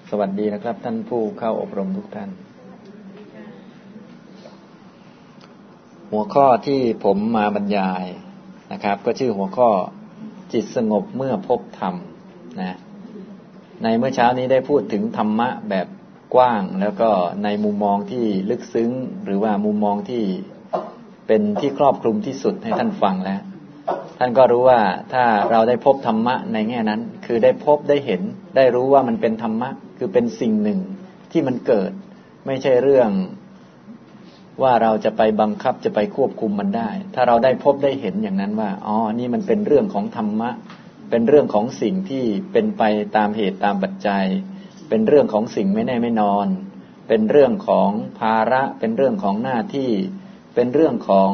สวัสดีนะครับท่านผู้เข้าอบรมทุกท่านหัวข้อที่ผมมาบรรยายนะครับก็ชื่อหัวข้อจิตสงบเมื่อพบธรรมนะในเมื่อเช้านี้ได้พูดถึงธรรมะแบบกว้างแล้วก็ในมุมมองที่ลึกซึ้งหรือว่ามุมมองที่เป็นที่ครอบคลุมที่สุดให้ท่านฟังแล้วท่านก็รู้ว่าถ้าเราได้พบธรรมะในแง่นั้นคือได้พบได้เห็นได้รู้ว่ามันเป็นธรรมะคือเป็นสิ่งหนึ่งที่มันเกิดไม่ใช่เรื่องว่าเราจะไปบังคับจะไปควบคุมมันได้ถ้าเราได้พบได้เห็นอย่างนั้นว่าอ๋อนี่มันเป็นเรื่องของธรรมะเป็นเรื่องของสิ่งที่เป็นไปตามเหตุตามปัจจัยเป็นเรื่องของสิ่งไม่แน่ไม่นอนเป็นเรื่องของภาระเป็นเรื่องของหน้าที่เป็นเรื่องของ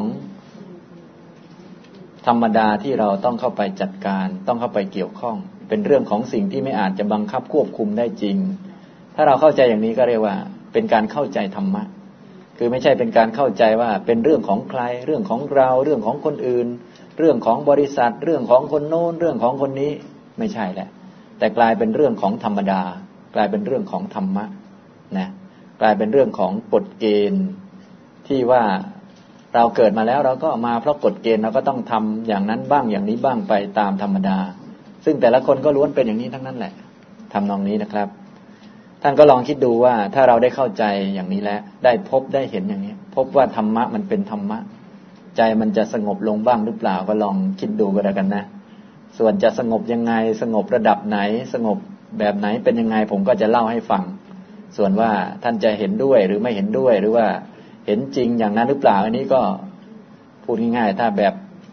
ธรรมดาที่เราต้องเข้าไปจัดการต้องเข้าไปเกี่ยวข้องเป็นเรื่องของสิ่งที่ไม่อาจจะบังคับควบคุมได้จริงถ้าเราเข้าใจอย่างนี้ก็เรียกว่าเป็นการเข้าใจธรรมะคือไม่ใช่เป็นการเข้าใจว่าเป็นเรื่องของใครเรื่องของเราเรื่องของคนอื่นเรื่องของบริษัทเรื่องของคนโน้นเรื่องของคนนี้ไม่ใช่แหละแต่กลายเป็นเรื่องของธรรมดากลายเป็นเรื่องของธรรมะนะกลายเป็นเรื่องของกฎเกณฑ์ที่ว่าเราเกิดมาแล้วเราก็มาเพราะกฎเกณฑ์เราก็ต้องทำอย่างนั้นบ้างอย่างนี้บ้างไปตามธรรมดาซึ่งแต่ละคนก็ล้วนเป็นอย่างนี้ทั้งนั้นแหละทำนองนี้นะครับท่านก็ลองคิดดูว่าถ้าเราได้เข้าใจอย่างนี้แล้วได้พบได้เห็นอย่างนี้พบว่าธรรมะมันเป็นธรรมะใจมันจะสงบลงบ้างหรือเปล่าก็ลองคิดดูก็แล้วกันนะส่วนจะสงบยังไงสงบระดับไหนสงบแบบไหนเป็นยังไงผมก็จะเล่าให้ฟังส่วนว่าท่านจะเห็นด้วยหรือไม่เห็นด้วยหรือว่าเห็นจริงอย่างนั้นหรือเปล่าอันนี้ก็พูดง่ายๆถ้าแบบ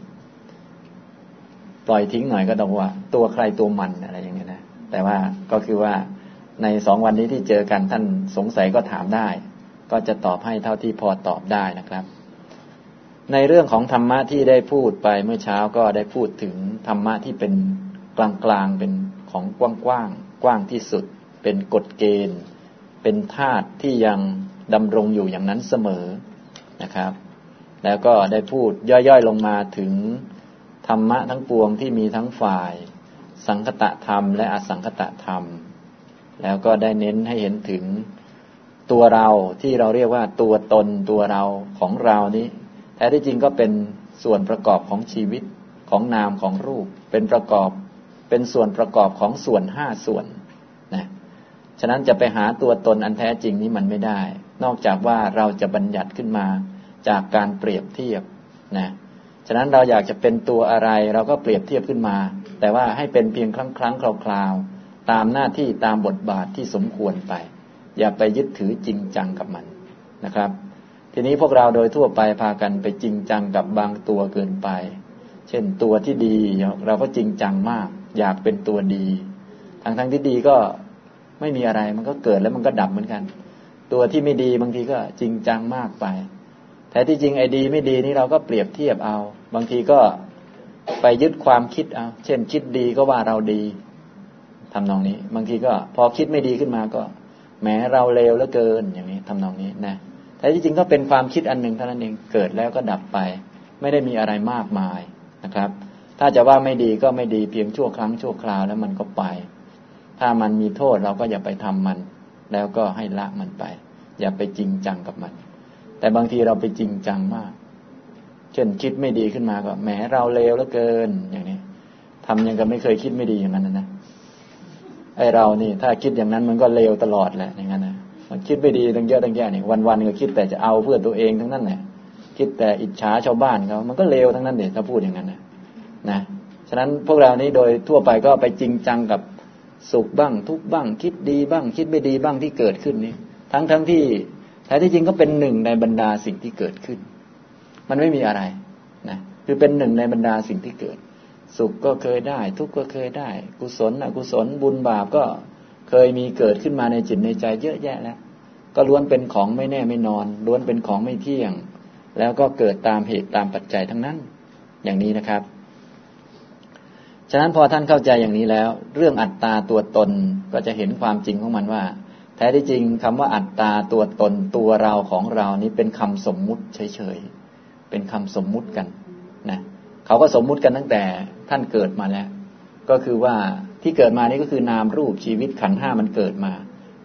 ปล่อยทิ้งหน่อยก็ต้องว่าตัวใครตัวมันอะไรอย่างเงี้ยนะแต่ว่าก็คือว่าใน2 วันนี้ที่เจอกันท่านสงสัยก็ถามได้ก็จะตอบให้เท่าที่พอตอบได้นะครับในเรื่องของธรรมะที่ได้พูดไปเมื่อเช้าก็ได้พูดถึงธรรมะที่เป็นกลางๆเป็นของกว้างๆกว้างที่สุดเป็นกฎเกณฑ์เป็นธาตุที่ยังดำรงอยู่อย่างนั้นเสมอนะครับแล้วก็ได้พูดย่อยๆลงมาถึงธรรมะทั้งปวงที่มีทั้งฝ่ายสังคตธรรมและอสังคตธรรมแล้วก็ได้เน้นให้เห็นถึงตัวเราที่เราเรียกว่าตัวตนตัวเราของเรานี้แท้ที่จริงก็เป็นส่วนประกอบของชีวิตของนามของรูปเป็นส่วนประกอบของส่วน5ส่วนนะฉะนั้นจะไปหาตัวตนอันแท้จริงนี้มันไม่ได้นอกจากว่าเราจะบัญญัติขึ้นมาจากการเปรียบเทียบนะฉะนั้นเราอยากจะเป็นตัวอะไรเราก็เปรียบเทียบขึ้นมาแต่ว่าให้เป็นเพียงครั้งคราวๆตามหน้าที่ตามบทบาทที่สมควรไปอย่าไปยึดถือจริงจังกับมันนะครับทีนี้พวกเราโดยทั่วไปพากันไปจริงจังกับบางตัวเกินไปเช่นตัวที่ดีเราก็จริงจังมากอยากเป็นตัวดีทั้งที่ดีก็ไม่มีอะไรมันก็เกิดแล้วมันก็ดับเหมือนกันตัวที่ไม่ดีบางทีก็จริงจังมากไปแท้ที่จริงไอ้ดีไม่ดีนี่เราก็เปรียบเทียบเอาบางทีก็ไปยึดความคิดเอาเช่นคิดดีก็ว่าเราดีทำนองนี้บางทีก็พอคิดไม่ดีขึ้นมาก็แหมเราเลวเหลือเกินอย่างนี้ทำนองนี้นะแท้ที่จริงก็เป็นความคิดอันหนึ่งเท่านั้นเองเกิดแล้วก็ดับไปไม่ได้มีอะไรมากมายนะครับถ้าจะว่าไม่ดีก็ไม่ดีเพียงชั่วครั้งชั่วคราวแล้วมันก็ไปถ้ามันมีโทษเราก็อย่าไปทำมันแล้วก็ให้ละมันไปอย่าไปจริงจังกับมันแต่บางทีเราไปจริงจังมากเช่นคิดไม่ดีขึ้นมาก็แหมเราเลวเหลือเกินอย่างนี้ทำยังกับไม่เคยคิดไม่ดีอย่างนั้นนะไอเรานี่ถ้าคิดอย่างนั้นมันก็เลวตลอดแหละอย่างนั้นนะมันคิดไม่ดีตั้งเยอะตั้งแยะนี่วันๆก็คิดแต่จะเอาเพื่อตัวเองทั้งนั้นแหละคิดแต่อิจฉาชาวบ้านเขามันก็เลวทั้งนั้นเด็ถ้าพูดอย่างนั้นนะฉะนั้นพวกเรานี้โดยทั่วไปก็ไปจริงจังกับสุขบ้างทุกข์บ้างคิดดีบ้างคิดไม่ดีบ้างที่เกิดขึ้นนี้ทั้งที่แท้ที่จริงก็เป็นหนึ่งในบรรดาสิ่งที่เกิดขึ้นมันไม่มีอะไรนะคือเป็นหนึ่งในบรรดาสิ่งที่เกิดสุขก็เคยได้ทุกข์ก็เคยได้กุศลอกุศลบุญบาปก็เคยมีเกิดขึ้นมาในจิตในใจเยอะแยะแล้วก็ล้วนเป็นของไม่แน่ไม่นอนล้วนเป็นของไม่เที่ยงแล้วก็เกิดตามเหตุตามปัจจัยทั้งนั้นอย่างนี้นะครับฉะนั้นพอท่านเข้าใจอย่างนี้แล้วเรื่องอัตตาตัวตนก็จะเห็นความจริงของมันว่าแท้ที่จริงคำว่าอัตตาตัวตนตัวเราของเรานี้เป็นคำสมมุติเฉยๆเป็นคำสมมุติกันนะเขาก็สมมุติกันตั้งแต่ท่านเกิดมาแล้วก็คือว่าที่เกิดมานี่ก็คือนามรูปชีวิตขันธ์5มันเกิดมา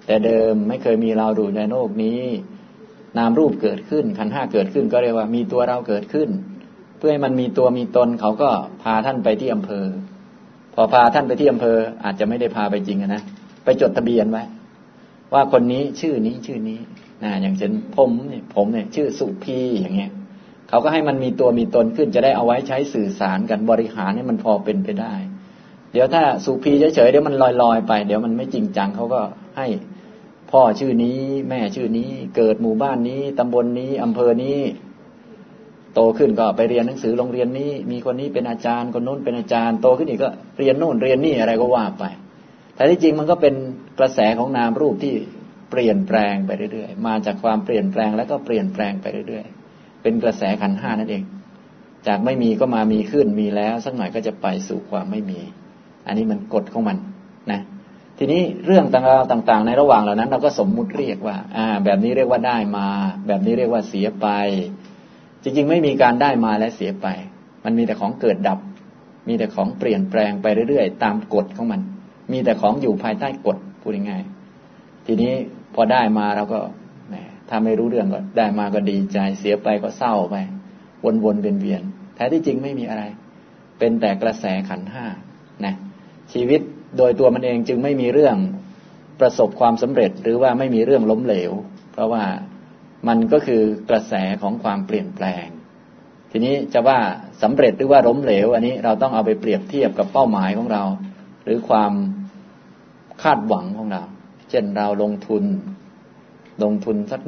แต่เดิมไม่เคยมีเราอยู่ในโลกนี้นามรูปเกิดขึ้นขันธ์ห้าเกิดขึ้นก็เรียกว่ามีตัวเราเกิดขึ้นเพื่อให้มันมีตัวมีตนเขาก็พาท่านไปที่อำเภอพอพาท่านไปที่อำเภออาจจะไม่ได้พาไปจริงนะไปจดทะเบียนไว้ว่าคนนี้ชื่อนี้อย่างเช่นผมเนี่ยชื่อสุพีอย่างเงี้ยเขาก็ให้มันมีตัวมีตนขึ้นจะได้เอาไว้ใช้สื่อสารกันบริหารให้มันพอเป็นไปได้เดี๋ยวถ้าสุพีเฉยๆเดี๋ยวมันลอยๆไปเดี๋ยวมันไม่จริงจังเขาก็ให้พ่อชื่อนี้แม่ชื่อนี้เกิดหมู่บ้านนี้ตำบลนี้อำเภอนี้โตขึ้นก็ไปเรียนหนังสือโรงเรียนนี้มีคนนี้เป็นอาจารย์คนโน้นเป็นอาจารย์โตขึ้นอีกก็เรียนโน่นเรียนนี่อะไรก็ว่าไปแต่ที่จริงมันก็เป็นกระแสของนามรูปที่เปลี่ยนแปลงไปเรื่อยๆมาจากความเปลี่ยนแปลงแล้วก็เปลี่ยนแปลงไปเรื่อยๆเป็นกระแสขันธ์ห้านั่นเองจากไม่มีก็มามีขึ้นมีแล้วสักหน่อยก็จะไปสู่ความไม่มีอันนี้มันกฎของมันนะทีนี้เรื่องต่างๆในระหว่างเหล่านั้นเราก็สมมุติเรียกว่าแบบนี้เรียกว่าได้มาแบบนี้เรียกว่าเสียไปจริงๆไม่มีการได้มาและเสียไปมันมีแต่ของเกิดดับมีแต่ของเปลี่ยนแปลงไปเรื่อยๆตามกฎของมันมีแต่ของอยู่ภายใต้กฎพูดง่ายๆทีนี้พอได้มาเราก็ถ้าไม่รู้เรื่องก็ได้มาก็ดีใจเสียไปก็เศร้าไปวนๆเวียนๆแท้ที่จริงไม่มีอะไรเป็นแต่กระแสขันธ์ห้านะชีวิตโดยตัวมันเองจึงไม่มีเรื่องประสบความสำเร็จหรือว่าไม่มีเรื่องล้มเหลวเพราะว่ามันก็คือกระแสของความเปลี่ยนแปลงทีนี้จะว่าสำเร็จหรือว่าล้มเหลวอันนี้เราต้องเอาไปเปรียบเทียบกับเป้าหมายของเราหรือความคาดหวังของเราเช่นเราลงทุนสัก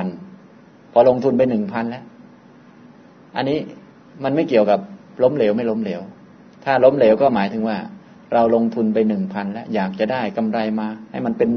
1,000 พอลงทุนไป 1,000 แล้วอันนี้มันไม่เกี่ยวกับล้มเหลวไม่ล้มเหลวถ้าล้มเหลวก็หมายถึงว่าเราลงทุนไป 1,000 แล้วอยากจะได้กำไรมาให้มันเป็น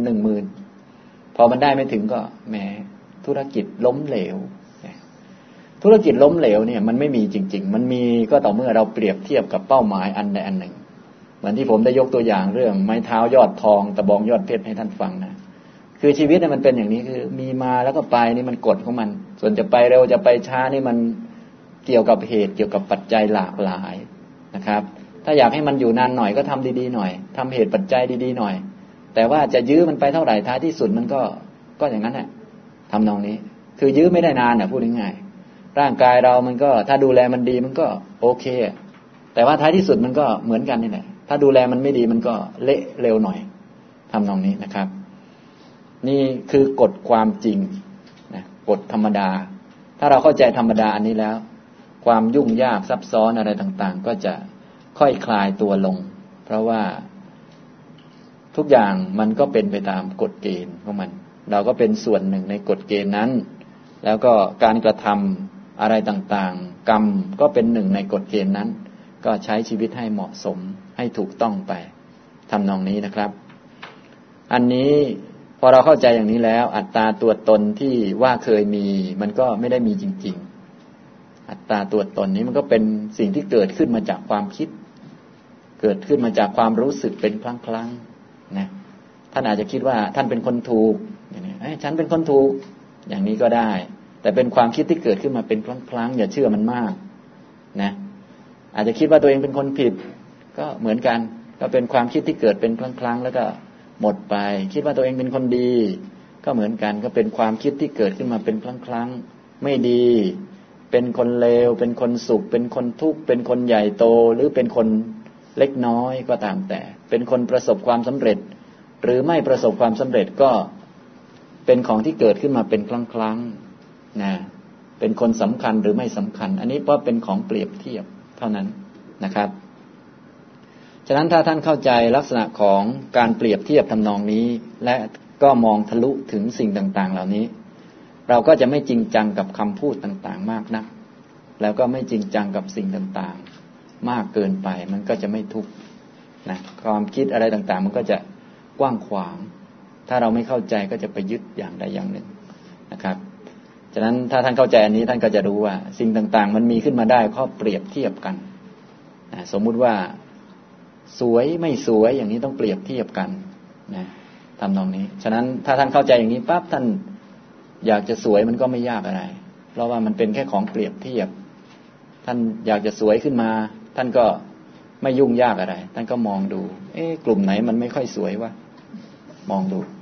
10,000 พอมันได้ไม่ถึงก็แหมธุรกิจล้มเหลวธุรกิจล้มเหลวเนี่ยมันไม่มีจริงๆมันมีก็ต่อเมื่อเราเปรียบเทียบกับเป้าหมายอันใดอันหนึ่งเหมือนที่ผมได้ยกตัวอย่างเรื่องไม้เท้ายอดทองตะบองยอดเพชรให้ท่านฟังนะคือชีวิตเนี่ยมันเป็นอย่างนี้คือมีมาแล้วก็ไปนี่มันกฎของมันส่วนจะไปเร็วจะไปช้านี่มันเกี่ยวกับเหตุเกี่ยวกับปัจจัยหลากหลายนะครับถ้าอยากให้มันอยู่นานหน่อยก็ทำดีๆหน่อยทำเหตุปัจจัยดีๆหน่อยแต่ว่าจะยื้อมันไปเท่าไหร่ท้ายที่สุดมันก็อย่างนั้นแหละทำนองนี้คือยื้อไม่ได้นานน่ะพูดง่ายๆร่างกายเรามันก็ถ้าดูแลมันดีมันก็โอเคแต่ว่าท้ายที่สุดมันก็เหมือนกันนี่แหละถ้าดูแลมันไม่ดีมันก็เละเร็วหน่อยทำนองนี้นะครับนี่คือกฎความจริงนะกฎธรรมดาถ้าเราเข้าใจธรรมดาอันนี้แล้วความยุ่งยากซับซ้อนอะไรต่างๆก็จะค่อยคลายตัวลงเพราะว่าทุกอย่างมันก็เป็นไปตามกฎเกณฑ์ของมันเราก็เป็นส่วนหนึ่งในกฎเกณฑ์นั้นแล้วก็การกระทำอะไรต่างๆกรรมก็เป็นหนึ่งในกฎเกณฑ์นั้นก็ใช้ชีวิตให้เหมาะสมให้ถูกต้องไปทำนองนี้นะครับอันนี้พอเราเข้าใจอย่างนี้แล้วอัตตาตัวตนที่ว่าเคยมีมันก็ไม่ได้มีจริงๆอัตตาตัวตนนี้มันก็เป็นสิ่งที่เกิดขึ้นมาจากความคิดเกิดขึ้นมาจากความรู้สึกเป็นครั้งๆนะท่านอาจจะคิดว่าท่านเป็นคนถูกอย่างนี้ฉันเป็นคนถูกอย่างนี้ก็ได้แต่เป็นความคิดที่เกิดขึ้นมาเป็นครั้งๆอย่าเชื่อมันมากนะอาจจะคิดว่าตัวเองเป็นคนผิดก็เหมือนกันก็เป็นความคิดที่เกิดเป็นครั้งๆแล้วก็หมดไปคิดว่าตัวเองเป็นคนดีก็เหมือนกันก็เป็นความคิดที่เกิดขึ้นมาเป็นครั้งๆไม่ดีเป็นคนเลวเป็นคนสุขเป็นคนทุกข์เป็นคนใหญ่โตหรือเป็นคนเล็กน้อยก็ตามแต่เป็นคนประสบความสำเร็จหรือไม่ประสบความสำเร็จก็เป็นของที่เกิดขึ้นมาเป็นครั้งๆนะเป็นคนสำคัญหรือไม่สำคัญอันนี้เพราะเป็นของเปรียบเทียบเท่านั้นนะครับฉะนั้นถ้าท่านเข้าใจลักษณะของการเปรียบเทียบทำนองนี้และก็มองทะลุถึงสิ่งต่างๆเหล่านี้เราก็จะไม่จริงจังกับคำพูดต่างๆมากนักแล้วก็ไม่จริงจังกับสิ่งต่างๆมากเกินไปมันก็จะไม่ทุกข์นะความคิดอะไรต่างๆมันก็จะกว้างขวางถ้าเราไม่เข้าใจก็จะไปยึดอย่างใดอย่างหนึ่งนะครับฉะนั้นถ้าท่านเข้าใจอันนี้ท่านก็จะรู้ว่าสิ่งต่างๆมันมีขึ้นมาได้เพราะเปรียบเทียบกันสมมุติว่าสวยไม่สวยอย่างนี้ต้องเปรียบเทียบกันนะทำนองนี้ฉะนั้นถ้าท่านเข้าใจอย่างนี้ปั๊บท่านอยากจะสวยมันก็ไม่ยากอะไรเพราะว่ามันเป็นแค่ของเปรียบเทียบท่านอยากจะสวยขึ้นมาท่านก็ไม่ยุ่งยากอะไรท่านก็มองดูกลุ่มไหนมันไม่ค่อยสวยวะมองดู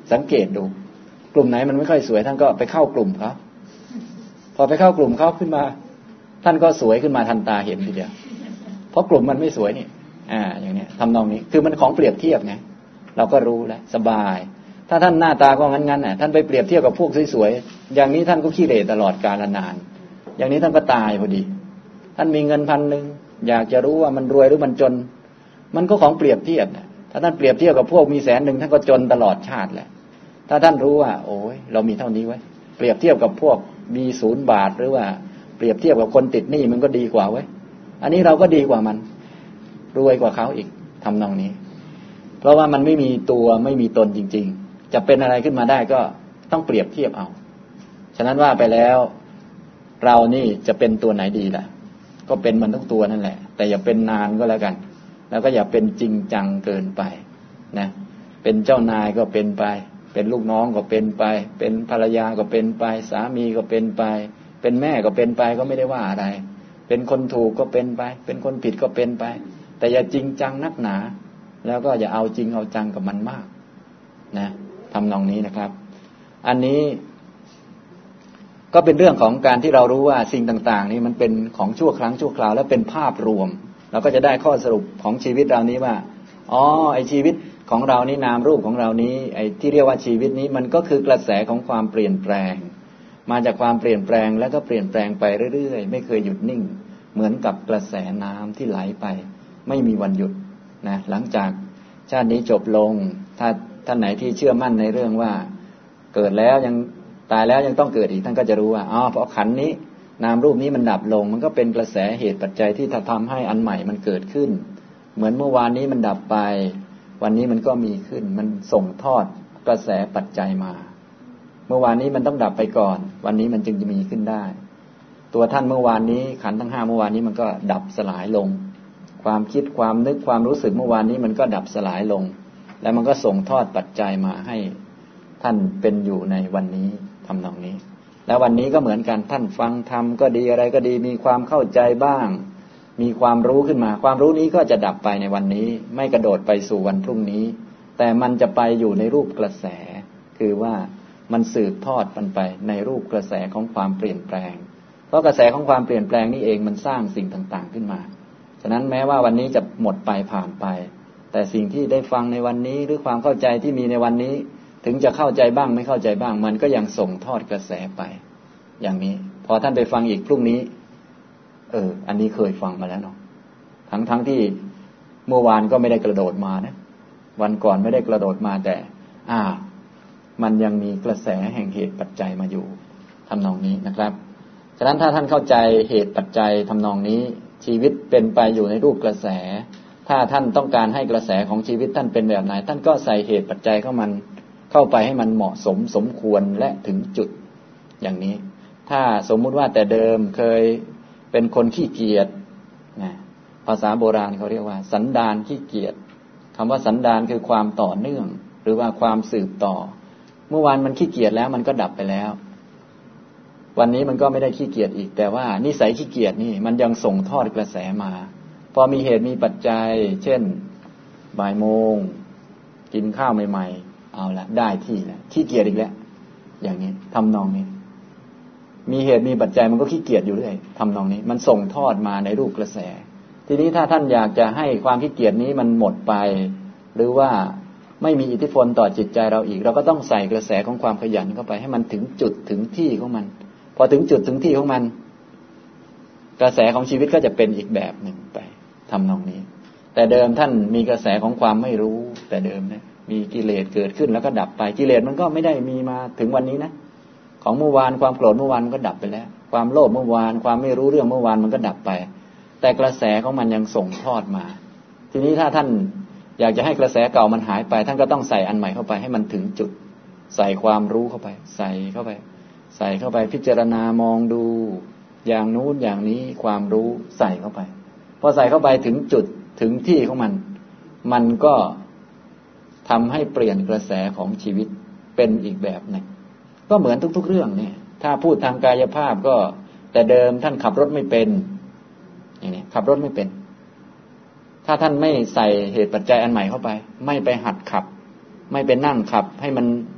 สังเกตดูกลุ่มไหนมันไม่ค่อยสวยท่านก็ไปเข้ากลุ่มเขาพอไปเข้ากลุ่มเขาขึ้นมาท่านก็สวยขึ้นมาทันตาเห็นทีเดียวเพราะกลุ่มมันไม่สวยนี่อย่างนี้ทำนองนี้คือมันของเปรียบเทียบไงเราก็รู้แล้วสบายถ้าท่านหน้าตาก็งั้นท่านไปเปรียบเทียบกับพวกสวยๆอย่างนี้ท่านก็ขี้เหร่ตลอดกาลนานอย่างนี้ท่านก็ตายพอดีท่านมีเงิน1,000อยากจะรู้ว่ามันรวยหรือมันจนมันก็ของเปรียบเทียบนะถ้าท่านเปรียบเทียบกับพวกมี100,000ท่านก็จนตลอดชาติแหละถ้าท่านรู้ว่าโอ้ยเรามีเท่านี้ไว้เปรียบเทียบกับพวกมี0 บาทหรือว่าเปรียบเทียบกับคนติดหนี้มันก็ดีกว่าไว้อันนี้เราก็ดีกว่ามันรวยกว่าเขาอีกทำนองนี้เพราะว่ามันไม่มีตัวไม่มีตนจริงๆจะเป็นอะไรขึ้นมาได้ก็ต้องเปรียบเทียบเอาฉะนั้นว่าไปแล้วเรานี่จะเป็นตัวไหนดีล่ะก็เป็นมันทุกตัวนั่นแหละแต่อย่าเป็นนานก็แล้วกันแล้วก็อย่าเป็นจริงจังเกินไปนะเป็นเจ้านายก็เป็นไปเป็นลูกน้องก็เป็นไปเป็นภรรยาก็เป็นไปสามีก็เป็นไปเป็นแม่ก็เป็นไปก็ไม่ได้ว่าอะไรเป็นคนถูกก็เป็นไปเป็นคนผิดก็เป็นไปแต่อย่าจริงจังนักหนาแล้วก็อย่าเอาจริงเอาจังกับมันมากนะทำนองนี้นะครับอันนี้ก็เป็นเรื่องของการที่เรารู้ว่าสิ่งต่างๆนี่มันเป็นของชั่วครั้งชั่วคราวและเป็นภาพรวมเราก็จะได้ข้อสรุปของชีวิตเรานี้ว่าอ๋อไอชีวิตของเรานี้นามรูปของเรานี้ไอที่เรียกว่าชีวิตนี้มันก็คือกระแสของความเปลี่ยนแปลงมาจากความเปลี่ยนแปลงแล้วก็เปลี่ยนแปลงไปเรื่อยๆไม่เคยหยุดนิ่งเหมือนกับกระแสน้ำที่ไหลไปไม่มีวันหยุดนะหลังจากชาตินี้จบลงถ้าท่านไหนที่เชื่อมั่นในเรื่องว่าเกิดแล้วยังตายแล้วยังต้องเกิดอีกท่านก็จะรู้ว่าอ๋อเพราะขันธ์นี้นามรูปนี้มันดับลงมันก็เป็นกระแสเหตุปัจจัยที่ทำให้อันใหม่มันเกิดขึ้นเหมือนเมื่อวานนี้มันดับไปวันนี้มันก็มีขึ้นมันส่งทอดกระแสปัจจัยมาเมื่อวานนี้มันต้องดับไปก่อนวันนี้มันจึงจะมีขึ้นได้ตัวท่านเมื่อวานนี้ขันธ์ทั้ง5เมื่อวานนี้มันก็ดับสลายลงความคิดความนึกความรู้สึกเมื่อวานนี้มันก็ดับสลายลงแล้วมันก็ส่งทอดปัจจัยมาให้ท่านเป็นอยู่ในวันนี้ทำนองนี้แล้ววันนี้ก็เหมือนกันท่านฟังธรรมก็ดีอะไรก็ดีมีความเข้าใจบ้างมีความรู้ขึ้นมาความรู้นี้ก็จะดับไปในวันนี้ไม่กระโดดไปสู่วันพรุ่งนี้แต่มันจะไปอยู่ในรูปกระแสคือว่ามันสืบทอดมันไปในรูปกระแสของความเปลี่ยนแปลงเพราะกระแสของความเปลี่ยนแปลงนี่เองมันสร้างสิ่งต่างๆขึ้นมาฉะนั้นแม้ว่าวันนี้จะหมดไปผ่านไปแต่สิ่งที่ได้ฟังในวันนี้หรือความเข้าใจที่มีในวันนี้ถึงจะเข้าใจบ้างไม่เข้าใจบ้างมันก็ยังส่งทอดกระแสไปอย่างนี้พอท่านไปฟังอีกพรุ่งนี้อันนี้เคยฟังมาแล้วเนาะทั้งที่เมื่อวานก็ไม่ได้กระโดดมานะวันก่อนไม่ได้กระโดดมาแต่มันยังมีกระแสแห่งเหตุปัจจัยมาอยู่ทำนองนี้นะครับฉะนั้นถ้าท่านเข้าใจเหตุปัจจัยทำนองนี้ชีวิตเป็นไปอยู่ในรูปกระแสถ้าท่านต้องการให้กระแสของชีวิตท่านเป็นแบบไหนท่านก็ใส่เหตุปัจจัยเข้าไปให้มันเหมาะสมสมควรและถึงจุดอย่างนี้ถ้าสมมุติว่าแต่เดิมเคยเป็นคนขี้เกียจนะภาษาโบราณเขาเรียกว่าสันดานขี้เกียจคำว่าสันดานคือความต่อเนื่องหรือว่าความสืบต่อเมื่อวานมันขี้เกียจแล้วมันก็ดับไปแล้ววันนี้มันก็ไม่ได้ขี้เกียจอีกแต่ว่านิสัยขี้เกียจนี่มันยังส่งทอดกระแสมาพอมีเหตุมีปัจจัยเช่นบ่ายโมงกินข้าวใหม่ๆเอาละได้ที่แล้วขี้เกียจอีกแล้วอย่างนี้ทำนองนี้มีเหตุมีปัจจัยมันก็ขี้เกียจอยู่เรื่อยทำนองนี้มันส่งทอดมาในรูปกระแสทีนี้ถ้าท่านอยากจะให้ความขี้เกียจนี้มันหมดไปหรือว่าไม่มีอิทธิพลต่อจิตใจเราอีกเราก็ต้องใส่กระแสของความขยันเข้าไปให้มันถึงจุดถึงที่ของมันพอถึงจุดถึงที่ของมันกระแสของชีวิตก็จะเป็นอีกแบบหนึ่งไปทำนองนี้แต่เดิมท่านมีกระแสของความไม่รู้แต่เดิมนะมีกิเลสเกิดขึ้นแล้วก็ดับไปกิเลสมันก็ไม่ได้มีมาถึงวันนี้นะของเมื่อวานความโกรธเมื่อวานมันก็ดับไปแล้วความโลภเมื่อวานความไม่รู้เรื่องเมื่อวานมันก็ดับไปแต่กระแสของมันยังส่งทอดมาทีนี้ถ้าท่านอยากจะให้กระแสเก่ามันหายไปท่านก็ต้องใส่อันใหม่เข้าไปให้มันถึงจุดใส่ความรู้เข้าไปใส่เข้าไปพิจารณามองดูอย่างนู้นอย่างนี้ความรู้ใส่เข้าไปพอใส่เข้าไปถึงจุดถึงที่ของมันก็ทำให้เปลี่ยนกระแสของชีวิตเป็นอีกแบบหนึ่งก็เหมือนทุกๆเรื่องเนี่ยถ้าพูดทางกายภาพก็แต่เดิมท่านขับรถไม่เป็นอย่างนี้ขับรถไม่เป็นถ้าท่านไม่ใส่เหตุปัจจัยอันใหม่เข้าไปไม่ไปหัดขับไม่ไปนั่งขับให้มัน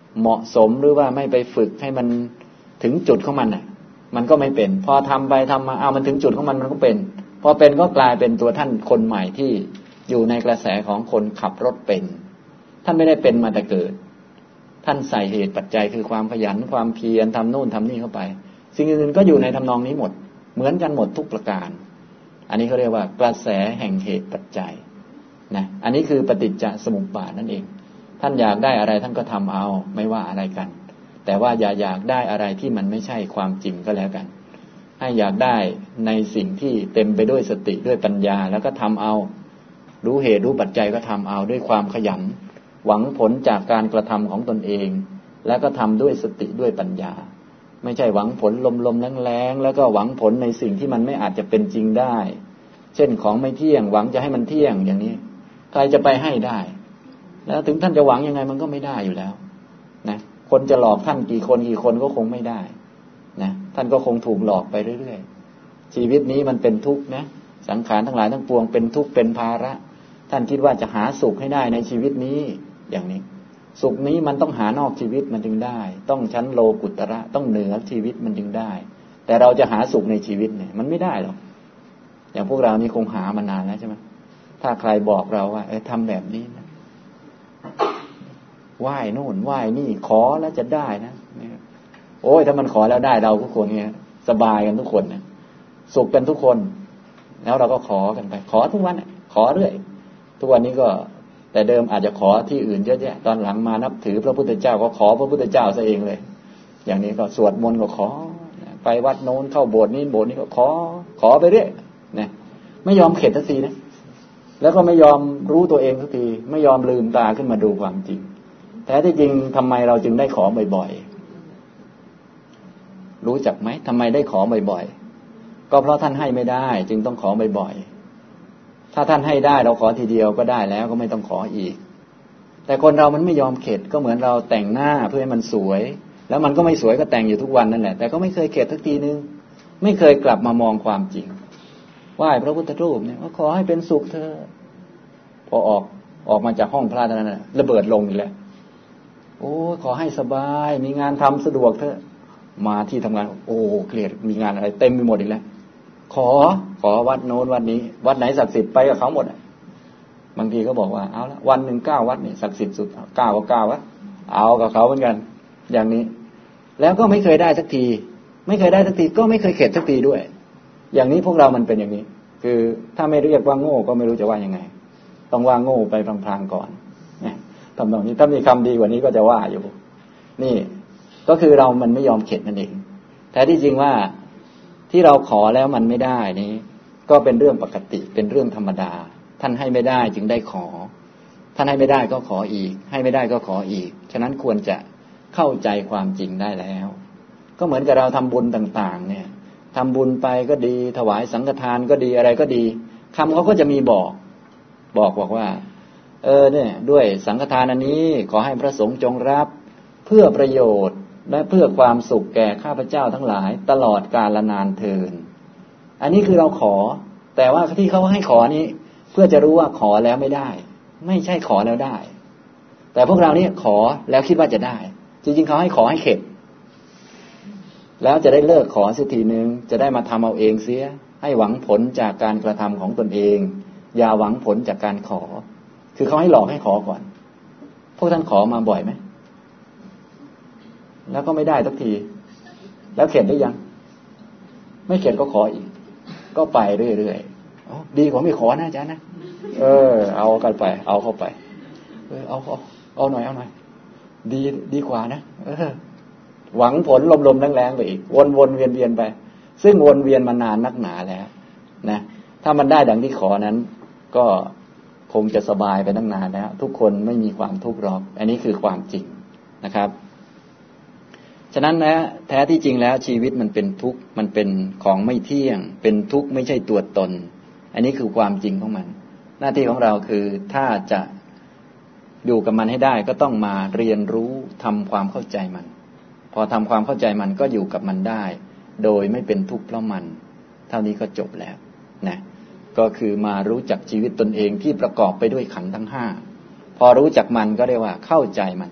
เหมาะสมหรือว่าไม่ไปฝึกให้มันถึงจุดของมันน่ะมันก็ไม่เป็นพอทำไปทำมามันถึงจุดของมันก็เป็นพอเป็นก็กลายเป็นตัวท่านคนใหม่ที่อยู่ในกระแสของคนขับรถเป็นท่านไม่ได้เป็นมาแต่เกิดท่านใส่เหตุปัจจัยคือความขยันความเพียรทำโน่นทำนี่เข้าไปสิ่งอื่นก็อยู่ในทำนองนี้หมดเหมือนกันหมดทุกประการอันนี้เขาเรียกว่ากระแสแห่งเหตุปัจจัยนะอันนี้คือปฏิจจสมุปบาทนั่นเองท่านอยากได้อะไรท่านก็ทำเอาไม่ว่าอะไรกันแต่ว่าอย่าอยากได้อะไรที่มันไม่ใช่ความจริงก็แล้วกันให้อยากได้ในสิ่งที่เต็มไปด้วยสติด้วยปัญญาแล้วก็ทำเอารู้เหตุรู้ปัจจัยก็ทำเอาด้วยความขยันหวังผลจากการกระทำของตนเองแล้วก็ทำด้วยสติด้วยปัญญาไม่ใช่หวังผลลมๆแรงๆแล้วก็หวังผลในสิ่งที่มันไม่อาจจะเป็นจริงได้เช่นของไม่เที่ยงหวังจะให้มันเที่ยงอย่างนี้ใครจะไปให้ได้แล้วถึงท่านจะหวังยังไงมันก็ไม่ได้อยู่แล้วนะคนจะหลอกท่านกี่คนก็คงไม่ได้นะท่านก็คงถูกหลอกไปเรื่อยๆชีวิตนี้มันเป็นทุกข์นะสังขารทั้งหลายทั้งปวงเป็นทุกข์เป็นภาระท่านคิดว่าจะหาสุขให้ได้ในชีวิตนี้อย่างนี้สุขนี้มันต้องหานอกชีวิตมันจึงได้ต้องชั้นโลกุตระต้องเหนือชีวิตมันจึงได้แต่เราจะหาสุขในชีวิตเนี่ยมันไม่ได้หรอกอย่างพวกเรานี่คงหามานานแล้วใช่ไหมถ้าใครบอกเราว่าทำแบบนี้นะไหว้โน่นไหว้นี่ขอแล้วจะได้นะโอ้ยถ้ามันขอแล้วได้เราทุกคนเนี่ยสบายกันทุกคนนะสุขกันทุกคนแล้วเราก็ขอกันไปขอทุกวันขอเรื่อยทุกวันนี้ก็แต่เดิมอาจจะขอที่อื่นเยอะแยะตอนหลังมานับถือพระพุทธเจ้าก็ขอพระพุทธเจ้าซะเองเลยอย่างนี้ก็สวดมนต์ก็ขอไปวัดโน้นเข้าโบสถ์นี้ก็ขอไปเรื่อยนะไม่ยอมเข็ดสักทีนะแล้วก็ไม่ยอมรู้ตัวเองสักทีไม่ยอมลืมตาขึ้นมาดูความจริงแท้ที่จริงทำไมเราจึงได้ขอบ่อยๆรู้จักไหมทำไมได้ขอบ่อยๆก็เพราะท่านให้ไม่ได้จึงต้องขอบ่อยๆถ้าท่านให้ได้เราขอทีเดียวก็ได้แล้วก็ไม่ต้องขออีกแต่คนเรามันไม่ยอมเข็ดก็เหมือนเราแต่งหน้าเพื่อให้มันสวยแล้วมันก็ไม่สวยก็แต่งอยู่ทุกวันนั่นแหละแต่ก็ไม่เคยเข็ดสักทีนึงไม่เคยกลับมามองความจริงไหว้พระพุทธรูปเนี่ยว่าขอให้เป็นสุขเธอพอออกมาจากห้องพระนั้นน่ะระเบิดลงอีกแล้วโอ้ขอให้สบายมีงานทำสะดวกเถอะมาที่ทำงานโอ้เกลียดมีงานอะไรเต็มไปหมดอีกแล้วขอวัดโน้นวัดนี้วัดไหนศักดิ์สิทธิ์ไปกับเขาหมดบางทีก็บอกว่าเอาละวันหนึ่ง9 วัดนี่ศักดิ์สิทธิ์สุด9 วัดเอากับเขาเหมือนกันอย่างนี้แล้วก็ไม่เคยได้สักทีไม่เคยได้สักทีก็ไม่เคยเข็ดสักทีด้วยอย่างนี้พวกเรามันเป็นอย่างนี้คือถ้าไม่เรียกว่าโง่ก็ไม่รู้จะว่ายังไงต้องว่าโง่ไปพลางๆก่อนทำตรงนี้ถ้ามีคำดีกว่านี้ก็จะว่าอยู่นี่ก็คือเรามันไม่ยอมเข็ดนั่นเองแท้ที่จริงว่าที่เราขอแล้วมันไม่ได้นี้ก็เป็นเรื่องปกติเป็นเรื่องธรรมดาท่านให้ไม่ได้จึงได้ขอท่านให้ไม่ได้ก็ขออีกให้ไม่ได้ก็ขออีกฉะนั้นควรจะเข้าใจความจริงได้แล้วก็เหมือนกับเราทำบุญต่างๆเนี่ยทำบุญไปก็ดีถวายสังฆทานก็ดีอะไรก็ดีคำเขาก็จะมีบอกว่าเนี่ยด้วยสังฆทานอันนี้ขอให้พระสงฆ์จงรับเพื่อประโยชน์และเพื่อความสุขแก่ข้าพเจ้าทั้งหลายตลอดกาลนานเทอญอันนี้คือเราขอแต่ว่าที่เขาให้ขอนี้เพื่อจะรู้ว่าขอแล้วไม่ได้ไม่ใช่ขอแล้วได้แต่พวกเราเนี่ยขอแล้วคิดว่าจะได้จริงๆเขาให้ขอให้เข็ดแล้วจะได้เลิกขอสักทีนึงจะได้มาทำเอาเองเสียให้หวังผลจากการกระทำของตนเองอย่าหวังผลจากการขอคือเขาให้หลอกให้ขอก่อนพวกท่านขอมาบ่อยไหมแล้วก็ไม่ได้สักทีแล้วเข็ดได้ยังไม่เข็ดก็ขออีกก็ไปเรื่อยๆดีกว่าไม่ขอนะอาจารย์นะเอากันไปเอาเข้าไปเอาหน่อยดีกว่านะหวังผลลมๆแรงๆไปอีกวนๆเวียนๆไปซึ่งวนเวียนมานานนักหนาแล้วนะถ้ามันได้ดังที่ขอนั้นก็คงจะสบายไปตั้งนานแล้วทุกคนไม่มีความทุกข์หรอกอันนี้คือความจริงนะครับฉะนั้นนะแท้ที่จริงแล้วชีวิตมันเป็นทุกข์มันเป็นของไม่เที่ยงเป็นทุกข์ไม่ใช่ตัวตนอันนี้คือความจริงของมันหน้าที่ของเราคือถ้าจะอยู่กับมันให้ได้ก็ต้องมาเรียนรู้ทำความเข้าใจมันพอทำความเข้าใจมันก็อยู่กับมันได้โดยไม่เป็นทุกข์เพราะมันเท่านี้ก็จบแล้วนะก็คือมารู้จักชีวิตตนเองที่ประกอบไปด้วยขันธ์ทั้ง5พอรู้จักมันก็เรียกว่าเข้าใจมัน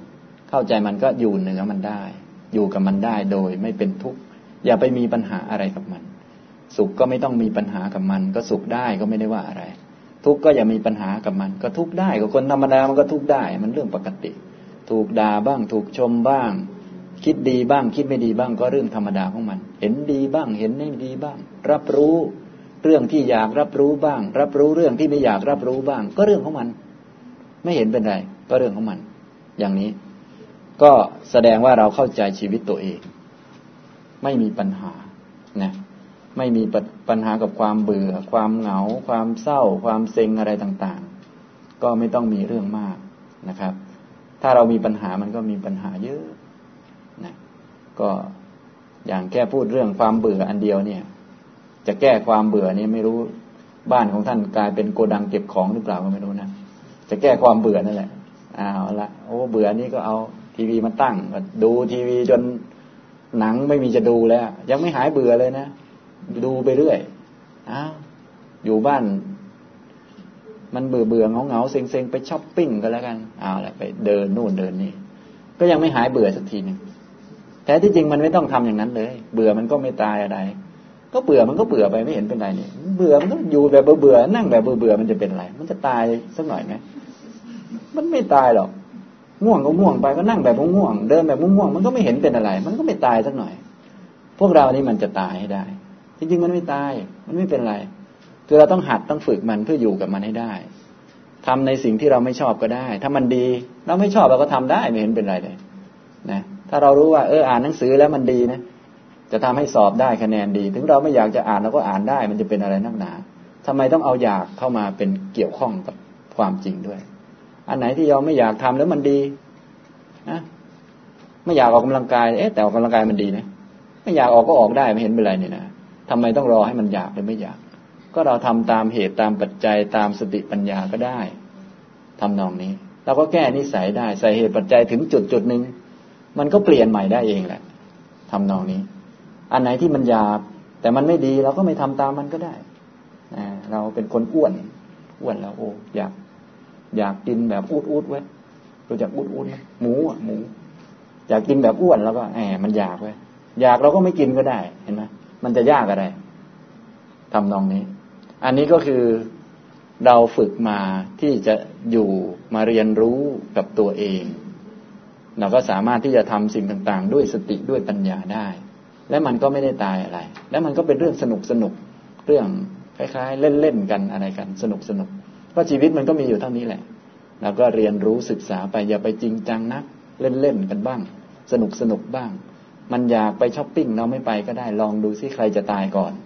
เข้าใจมันก็อยู่เหนือมันได้อยู่กับมันได้โดยไม่เป็นทุกข์อย่าไปมีปัญหาอะไรกับมันสุขก็ไม่ต้องมีปัญหากับมันก็สุขได้ก็ไม่ได้ว่าอะไรทุกข์ก็อย่ามีปัญหากับมันก็ทุกข์ได้ก็คนธรรมดามันก็ทุกข์ได้มันเรื่องปกติถูกด่าบ้างถูกชมบ้างคิดดีบ้างคิดไม่ดีบ้างก็เรื่องธรรมดาของมันเห็นดีบ้างเห็นไม่ดีบ้างรับรู้เรื่องที่อยากรับรู้บ้างรับรู้เรื่องที่ไม่อยากรับรู้บ้างก็เรื่องของมันไม่เห็นเป็นไรก็เรื่องของมันอย่างนี้ก็แสดงว่าเราเข้าใจชีวิตตัวเองไม่มีปัญหานะไม่มีปัญหากับความเบื่อความเหงาความเศร้าความเซ็งอะไรต่างๆก็ไม่ต้องมีเรื่องมากนะครับถ้าเรามีปัญหามันก็มีปัญหาเยอะนะก็อย่างแค่พูดเรื่องความเบื่ออันเดียวเนี่ยจะแก้ความเบื่อนี่ไม่รู้บ้านของท่านกลายเป็นโกดังเก็บของหรือเปล่าก็ไม่รู้นะจะแก้ความเบื่อนั่นแหละเอาละโอ้เบื่อนี่ก็เอาทีวีมาตั้งดูทีวีจนหนังไม่มีจะดูแล้วยังไม่หายเบื่อเลยนะดูไปเรื่อยอ้าวอยู่บ้านมันเบื่อเหงาเซ็งไปช้อปปิ้งก็แล้วกันเอาละไปเดินนู่นเดินนี่ก็ยังไม่หายเบื่อสักทีนึงแท้ที่จริงมันไม่ต้องทำอย่างนั้นเลยเบื่อมันก็ไม่ตายอะไรก็เบื่อมันก็เบื่อไปไม่เห็นเป็นไรนี่เบื่อมันก็อยู่แบบเบื่อนั่งแบบเบื่อมันจะเป็นไรมันจะตายสักหน่อยไหมมันไม่ตายหรอกง่วงก็ง่วงไปก็นั่งแบบง่วงเดินแบบง่วงมันก็ไม่เห็นเป็นอะไรมันก็ไม่ตายสักหน่อยพวกเรานี่มันจะตายให้ได้จริงๆมันไม่ตายมันไม่เป็นไรคือเราต้องหัดต้องฝึกมันเพื่ออยู่กับมันให้ได้ทำในสิ่งที่เราไม่ชอบก็ได้ถ้ามันดีเราไม่ชอบเราก็ทำได้ไม่เห็นเป็นไรเลยนะถ้าเรารู้ว่าอ่านหนังสือแล้วมันดีนะจะทำให้สอบได้คะแนนดีถึงเราไม่อยากจะอ่านเราก็อ่านได้มันจะเป็นอะไรนักหนาทำไมต้องเอาอยากเข้ามาเป็นเกี่ยวข้องกับความจริงด้วยอันไหนที่เราไม่อยากทำแล้วมันดีนะไม่อยากออกกำลังกายแต่ออกกำลังกายมันดีนะไม่อยากออกก็ออกได้ไม่เห็นเป็นไรนี่นะทำไมต้องรอให้มันอยากหรือไม่อยากก็เราทำตามเหตุตามปัจจัยตามสติปัญญาก็ได้ทำนองนี้เราก็แก้นิสัยได้ใส่เหตุปัจจัยถึงจุดหนึ่งมันก็เปลี่ยนใหม่ได้เองแหละทำนองนี้อันไหนที่มันหยาบแต่มันไม่ดีเราก็ไม่ทำตามมันก็ได้เราเป็นคนอ้วนแล้วโอ้อยากกินแบบอูดไว้รู้จักอูดไหมหมูอยากกินแบบอ้วนแล้วก็มันอยากไว้อยากเราก็ไม่กินก็ได้เห็นไหมมันจะยากอะไรทำนองนี้อันนี้ก็คือเราฝึกมาที่จะอยู่มาเรียนรู้กับตัวเองเราก็สามารถที่จะทำสิ่งต่างๆด้วยสติด้วยปัญญาได้และมันก็ไม่ได้ตายอะไรและมันก็เป็นเรื่องสนุกเรื่องคล้ายๆเล่นๆกันอะไรกันสนุกเพราะชีวิตมันก็มีอยู่เท่านี้แหละเราก็เรียนรู้ศึกษาไปอย่าไปจริงจังนักเล่นๆกันบ้างสนุกบ้างมันอยากไปช้อปปิ้งเราไม่ไปก็ได้ลองดูซิใครจะตายก่อน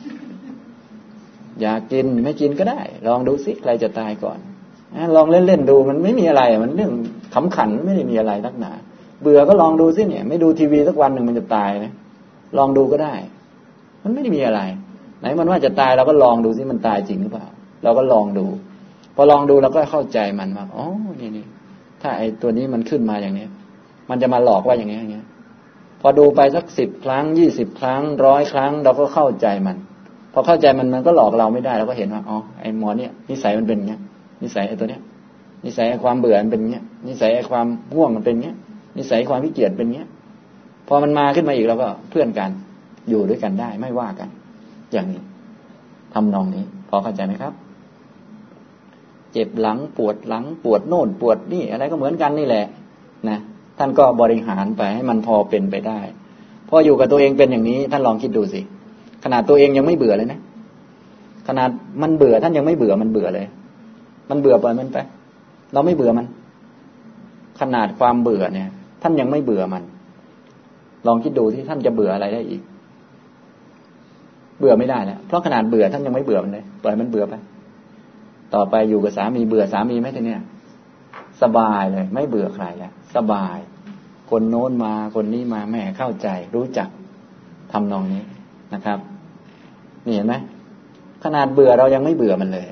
อยากกินไม่กินก็ได้ลองดูซิใครจะตายก่อนลองเล่นๆดูมันไม่มีอะไรมันเรื่องขำขันไม่ได้มีอะไรนักหนาเบื่อก็ลองดูซิเนี่ยไม่ดูทีวีสักวันหนึ่งมันจะตายนะลองดูก็ได้มันไม่ได้มีอะไรไหนมันว่าจะตายเราก็ลองดูซิมันตายจริงหรือเปล่าเราก็ลองดูพอลองดูเราก็เข้าใจมันว่าอ๋อนี่ถ้าไอ้ตัวนี้มันขึ้นมาอย่างนี้มันจะมาหลอกว่าอย่างเงี้ยพอดูไปสัก10 ครั้ง20 ครั้ง100 ครั้งเราก็เข้าใจมันพอเข้าใจมันก็หลอกเราไม่ได้เราก็เห็นว่าอ๋อไอ้หมอเนี่ยนิสัยมันเป็นอย่างเงี้ยนิสัยไอ้ตัวเนี้ยนิสัยไอ้ความเบื่อมันเป็นอย่างเงี้ยนิสัยไอ้ความง่วงมันเป็นอย่างเงี้ยนิสัยความขี้เกียจเป็นอย่างเงี้ยพอมันมาขึ้นมาอีกเราก็เพื่อนกันอยู่ด้วยกันได้ไม่ว่ากันอย่างนี้ทำนองนี้พอเข้าใจไหมครับเจ็บหลังปวดหลังปวดโน่นปวดนี่อะไรก็เหมือนกันนี่แหละนะท่านก็บริหารไปให้มันพอเป็นไปได้พออยู่กับตัวเองเป็นอย่างนี้ท่านลองคิดดูสิขนาดตัวเองยังไม่เบื่อเลยนะขนาดมันเบื่อท่านยังไม่เบื่อมันเบื่อเลยมันเบื่อปล่อยมันไปเราไม่เบื่อมันขนาดความเบื่อเนี่ยท่านยังไม่เบื่อมันลองคิดดูที่ท่านจะเบื่ออะไรได้อีกเบื่อไม่ได้แล้วเพราะขนาดเบื่อท่านยังไม่เบื่อมันเลยปล่อยมันเบื่อไปต่อไปอยู่กับสามีเบื่อสามีไหมทีเนี้ยสบายเลยไม่เบื่อใครแล้วสบายคนโน้นมาคนนี้มาแม่เข้าใจรู้จักทำนองนี้นะครับนี่เห็นไหมขนาดเบื่อเรายังไม่เบื่อมันเลย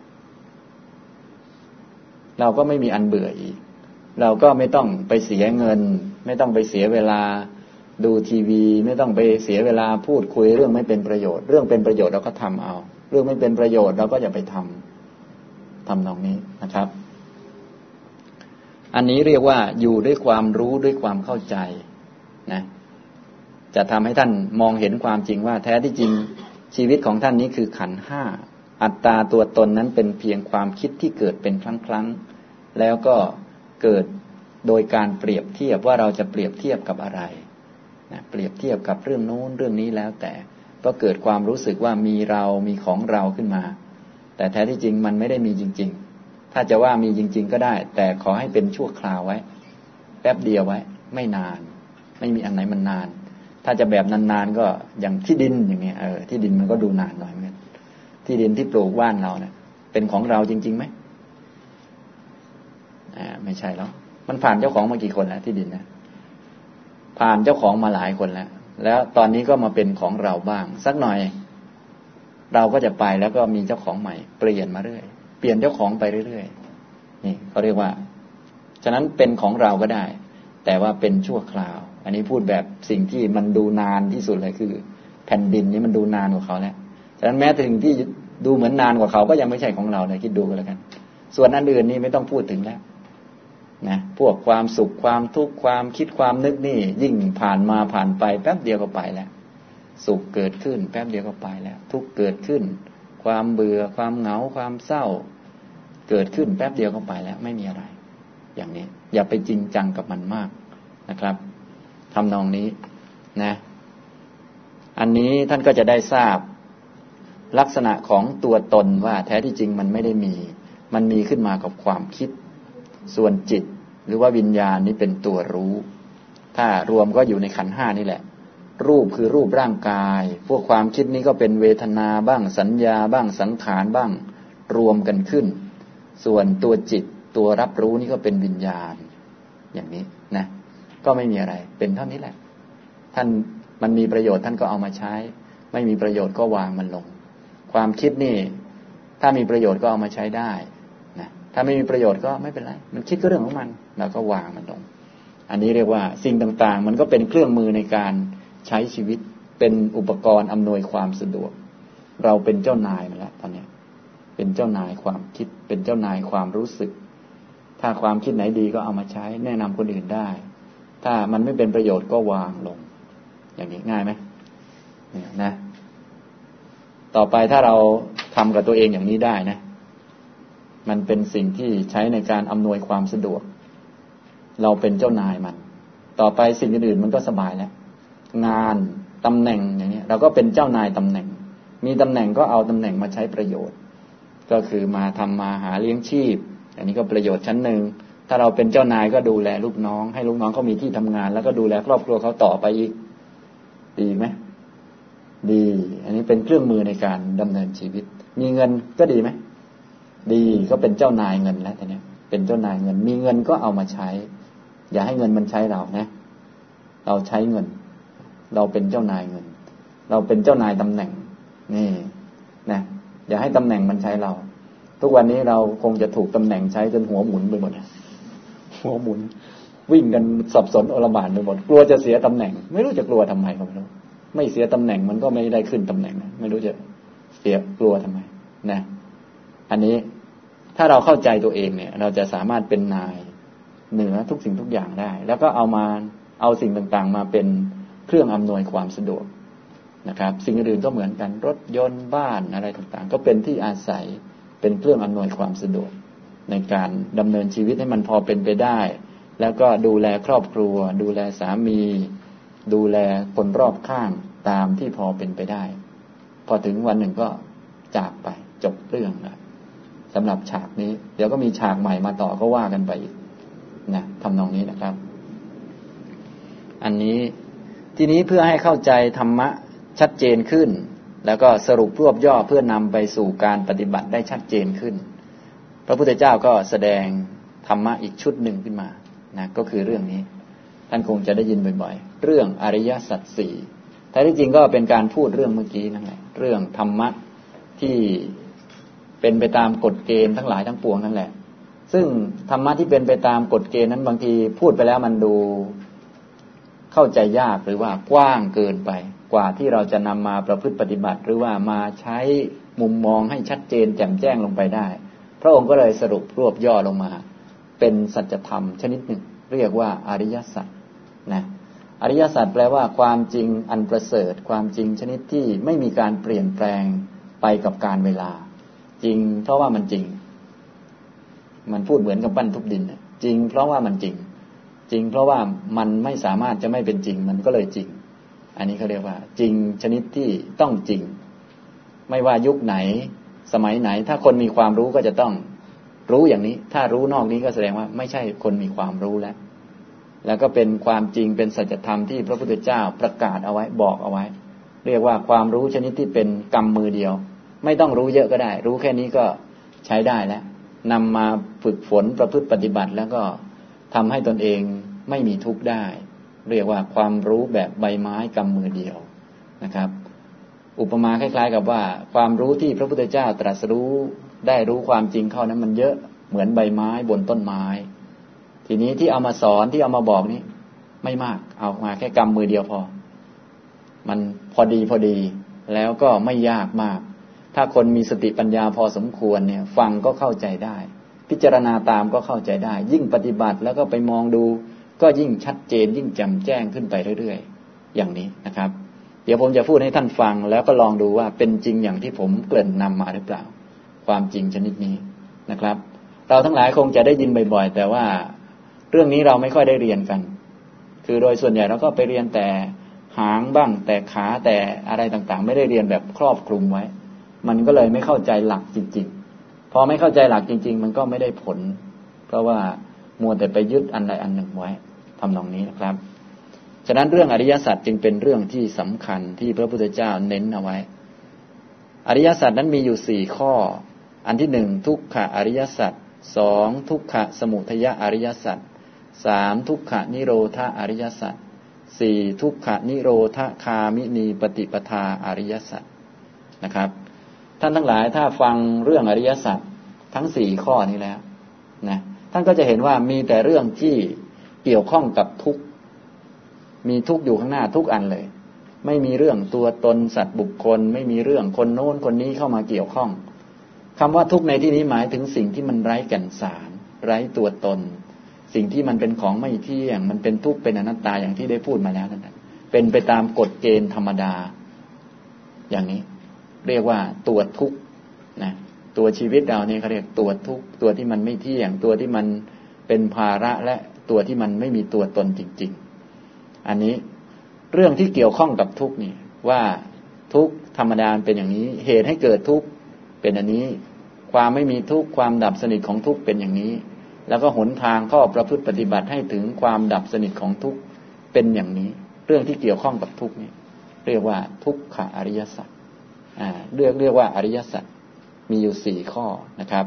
เราก็ไม่มีอันเบื่ออีกเราก็ไม่ต้องไปเสียเงินไม่ต้องไปเสียเวลาดูทีวีไม่ต้องไปเสียเวลาพูดคุยเรื่องไม่เป็นประโยชน์เรื่องเป็นประโยชน์เราก็ทำเอาเรื่องไม่เป็นประโยชน์เราก็อย่าไปทำนองนี้นะครับอันนี้เรียกว่าอยู่ด้วยความรู้ด้วยความเข้าใจนะจะทำให้ท่านมองเห็นความจริงว่าแท้ที่จริงชีวิตของท่านนี้คือขันธ์ห้าอัตตาตัวตนนั้นเป็นเพียงความคิดที่เกิดเป็นครั้งๆแล้วก็เกิดโดยการเปรียบเทียบว่าเราจะเปรียบเทียบกับอะไรนะเปรียบเทียบกับเรื่องโน้นเรื่องนี้แล้วแต่ก็เกิดความรู้สึกว่ามีเรามีของเราขึ้นมาแต่แท้ที่จริงมันไม่ได้มีจริงๆถ้าจะว่ามีจริงๆก็ได้แต่ขอให้เป็นชั่วคราวไว้แป๊บเดียวไว้ไม่นานไม่มีอันไหนมันนานถ้าจะแบบนานๆก็อย่างที่ดินอย่างเงี้ยที่ดินมันก็ดูนานหน่อยเหมือนกันที่ดินที่ปลูกบ้านเราเนี่ยเป็นของเราจริงๆไหมไม่ใช่แล้วมันผ่านเจ้าของมากี่คนแล้วที่ดินนะผ่านเจ้าของมาหลายคนแล้วตอนนี้ก็มาเป็นของเราบ้างสักหน่อยเราก็จะไปแล้วก็มีเจ้าของใหม่เปลี่ยนมาเรื่อยเปลี่ยนเจ้าของไปเรื่อยๆนี่เขาเรียกว่าฉะนั้นเป็นของเราก็ได้แต่ว่าเป็นชั่วคราวอันนี้พูดแบบสิ่งที่มันดูนานที่สุดเลยคือแผ่นดินนี้มันดูนานกว่าเขาแล้วฉะนั้นแม้ถึงที่ดูเหมือนนานกว่าเขาก็ยังไม่ใช่ของเราเลยคิดดูกันแล้วกันส่วนอันอื่นนี่ไม่ต้องพูดถึงแล้วนะพวกความสุขความทุกข์ความคิดความนึกนี่ยิ่งผ่านมาผ่านไปแป๊บเดียวก็ไปแล้วสุขเกิดขึ้นแป๊บเดียวก็ไปแล้วทุกข์เกิดขึ้นความเบื่อความเหงาความเศร้าเกิดขึ้นแป๊บเดียวก็ไปแล้วไม่มีอะไรอย่างนี้อย่าไปจริงจังกับมันมากนะครับทำนองนี้นะอันนี้ท่านก็จะได้ทราบลักษณะของตัวตนว่าแท้ที่จริงมันไม่ได้มีมันมีขึ้นมากับความคิดส่วนจิตหรือว่าวิญญาณนี้เป็นตัวรู้ถ้ารวมก็อยู่ในขันธ์ห้านี่แหละรูปคือรูปร่างกายพวกความคิดนี้ก็เป็นเวทนาบ้างสัญญาบ้างสังขารบ้างรวมกันขึ้นส่วนตัวจิตตัวรับรู้นี่ก็เป็นวิญญาณอย่างนี้นะก็ไม่มีอะไรเป็นเท่านี้แหละท่านมันมีประโยชน์ท่านก็เอามาใช้ไม่มีประโยชน์ก็วางมันลงความคิดนี่ถ้ามีประโยชน์ก็เอามาใช้ได้นะถ้าไม่มีประโยชน์ก็ไม่เป็นไรมันคิดก็เรื่องของมันเราก็วางมันลงอันนี้เรียกว่าสิ่งต่างๆมันก็เป็นเครื่องมือในการใช้ชีวิตเป็นอุปกรณ์อำนวยความสะดวกเราเป็นเจ้านายมันแล้วตอนนี้เป็นเจ้านายความคิดเป็นเจ้านายความรู้สึกถ้าความคิดไหนดีก็เอามาใช้แนะนำคนอื่นได้ถ้ามันไม่เป็นประโยชน์ก็วางลงอย่างนี้ง่ายไหมเนี่ยนะต่อไปถ้าเราทำกับตัวเองอย่างนี้ได้นะมันเป็นสิ่งที่ใช้ในการอำนวยความสะดวกเราเป็นเจ้านายมันต่อไปสิ่งอื่นๆมันก็สบายแล้วงานตำแหน่งอย่างนี้เราก็เป็นเจ้านายตำแหน่งมีตำแหน่งก็เอาตำแหน่งมาใช้ประโยชน์ก็คือมาทำมาหาเลี้ยงชีพอันนี้ก็ประโยชน์ชั้นหนึ่งถ้าเราเป็นเจ้านายก็ดูแลลูกน้องให้ลูกน้องเขามีที่ทำงานแล้วก็ดูแลครอบครัวเขาต่อไปอีกดีไหมดีอันนี้เป็นเครื่องมือในการดำเนินชีวิตมีเงินก็ดีไหมดีก็เป็นเจ้านายเงินแล้วทีนี้เป็นเจ้านายเงินมีเงินก็เอามาใช้อย่าให้เงินมันใช้เรานะเราใช้เงินเราเป็นเจ้านายเงินเราเป็นเจ้านายตำแหน่งนี่นะอย่าให้ตำแหน่งมันใช้เราทุกวันนี้เราคงจะถูกตำแหน่งใช้จนหัวหมุนไปหมดหัวหมุนวิ่งกันสับสนโอลหม่านไปหมดกลัวจะเสียตำแหน่งไม่รู้จะกลัวทำไมก็ไม่รู้ไม่เสียตำแหน่งมันก็ไม่ได้ขึ้นตำแหน่งไม่รู้จะเสียกลัวทำไมนะอันนี้ถ้าเราเข้าใจตัวเองเนี่ยเราจะสามารถเป็นนายเหนือทุกสิ่งทุกอย่างได้แล้วก็เอาสิ่งต่างๆมาเป็นเครื่องอำนวยความสะดวกนะครับสิ่งอื่นก็เหมือนกันรถยนต์บ้านอะไรต่างๆก็เป็นที่อาศัยเป็นเครื่องอำนวยความสะดวกในการดำเนินชีวิตให้มันพอเป็นไปได้แล้วก็ดูแลครอบครัวดูแลสามีดูแลคนรอบข้างตามที่พอเป็นไปได้พอถึงวันหนึ่งก็จากไปจบเรื่องนะสำหรับฉากนี้เดี๋ยวก็มีฉากใหม่มาต่อก็ว่ากันไปอีกนะทำนองนี้นะครับอันนี้ทีนี้เพื่อให้เข้าใจธรรมะชัดเจนขึ้นแล้วก็สรุปรวบย่อเพื่อนำไปสู่การปฏิบัติได้ชัดเจนขึ้นพระพุทธเจ้าก็แสดงธรรมะอีกชุดหนึ่งขึ้นมานะก็คือเรื่องนี้ท่านคงจะได้ยินบ่อยๆเรื่องอริยสัจสี่แท้ที่จริงก็เป็นการพูดเรื่องเมื่อกี้นั่นแหละเรื่องธรรมะที่เป็นไปตามกฎเกณฑ์ทั้งหลายทั้งปวงนั่นแหละซึ่งธรรมะที่เป็นไปตามกฎเกณฑ์นั้นบางทีพูดไปแล้วมันดูเข้าใจยากหรือว่ากว้างเกินไปกว่าที่เราจะนำมาประพฤติปฏิบัติหรือว่ามาใช้มุมมองให้ชัดเจนแจ่มแจ้งลงไปได้พระองค์ก็เลยสรุปรวบย่อลงมาเป็นสัจธรรมชนิดหนึ่งเรียกว่าอริยสัจนะอริยสัจแปลว่าความจริงอันประเสริฐความจริงชนิดที่ไม่มีการเปลี่ยนแปลงไปกับกาลเวลาจริงเพราะว่ามันจริงมันพูดเหมือนกับปั้นทุบดินจริงเพราะว่ามันจริงจริงเพราะว่ามันไม่สามารถจะไม่เป็นจริงมันก็เลยจริงอันนี้เขาเรียกว่าจริงชนิดที่ต้องจริงไม่ว่ายุคไหนสมัยไหนถ้าคนมีความรู้ก็จะต้องรู้อย่างนี้ถ้ารู้นอกนี้ก็แสดงว่าไม่ใช่คนมีความรู้แล้วก็เป็นความจริงเป็นสัจธรรมที่พระพุทธเจ้าประกาศเอาไว้บอกเอาไว้เรียกว่าความรู้ชนิดที่เป็นกำมือเดียวไม่ต้องรู้เยอะก็ได้รู้แค่นี้ก็ใช้ได้แล้วนำมาฝึกฝนประพฤติปฏิบัติแล้วก็ทำให้ตนเองไม่มีทุกข์ได้เรียกว่าความรู้แบบใบไม้กำมือเดียวนะครับอุปมาคล้ายๆกับว่าความรู้ที่พระพุทธเจ้าตรัสรู้ได้รู้ความจริงเข้านั้นมันเยอะเหมือนใบไม้บนต้นไม้ทีนี้ที่เอามาสอนที่เอามาบอกนี้ไม่มากเอามาแค่กำมือเดียวพอมันพอดีแล้วก็ไม่ยากมากถ้าคนมีสติปัญญาพอสมควรเนี่ยฟังก็เข้าใจได้พิจารณาตามก็เข้าใจได้ยิ่งปฏิบัติแล้วก็ไปมองดูก็ยิ่งชัดเจนยิ่งแจ่มแจ้งขึ้นไปเรื่อยๆอย่างนี้นะครับเดี๋ยวผมจะพูดให้ท่านฟังแล้วก็ลองดูว่าเป็นจริงอย่างที่ผมเกริ่นนำมาหรือเปล่าความจริงชนิดนี้นะครับเราทั้งหลายคงจะได้ยินบ่อยๆแต่ว่าเรื่องนี้เราไม่ค่อยได้เรียนกันคือโดยส่วนใหญ่เราก็ไปเรียนแต่หางบ้างแต่ขาแต่อะไรต่างๆไม่ได้เรียนแบบครอบคลุมไว้มันก็เลยไม่เข้าใจหลักจริงๆพอไม่เข้าใจหลักจริงๆมันก็ไม่ได้ผลเพราะว่ามัวแต่ไปยึดอันใดอันหนึ่งไว้ทำนองนี้นะครับฉะนั้นเรื่องอริยสัจจึงเป็นเรื่องที่สำคัญที่พระพุทธเจ้าเน้นเอาไว้อริยสัจนั้นมีอยู่4ข้ออันที่1ทุกขอริยสัจ2ทุกขสมุทัยอริยสัจ3ทุกขนิโรธอริยสัจ4ทุกขนิโรธคามินีปฏิปทาอริยสัจนะครับท่านทั้งหลายถ้าฟังเรื่องอริยสัจทั้ง4ข้อนี้แล้วนะท่านก็จะเห็นว่ามีแต่เรื่องที่เกี่ยวข้องกับทุกข์มีทุกข์อยู่ข้างหน้าทุกอันเลยไม่มีเรื่องตัวตนสัตว์บุคคลไม่มีเรื่องคนโน้นคนนี้เข้ามาเกี่ยวข้องคำว่าทุกข์ในที่นี้หมายถึงสิ่งที่มันไร้แก่นสารไร้ตัวตนสิ่งที่มันเป็นของไม่เที่ยงมันเป็นทุกข์เป็นอนัตตาอย่างที่ได้พูดมาแล้วนั่นแหละเป็นไปตามกฎเกณฑ์ธรรมดาอย่างนี้เรียกว่าตัวทุกข์นะตัวชีวิตเราเนี่ยเขาเรียกตัวทุกข์ตัวที่มันไม่เที่ยงตัวที่มันเป็นภาระและตัวที่มันไม่มีตัวตนจริงๆอันนี้เรื่องที่เกี่ยวข้องกับทุกข์นี่ว่าทุกข์ธรรมดาเป็นอย่างนี้เหตุให้เกิดทุกข์เป็นอันนี้ความไม่มีทุกข์ความดับสนิทของทุกข์เป็นอย่างนี้แล้วก็หนทางข้อประพฤติปฏิบัติให้ถึงความดับสนิทของทุกข์เป็นอย่างนี้เรื่องที่เกี่ยวข้องกับทุกข์นี่เรียกว่าทุกขอริยสัจเรียกว่าอริยสัจมีอยู่4ข้อนะครับ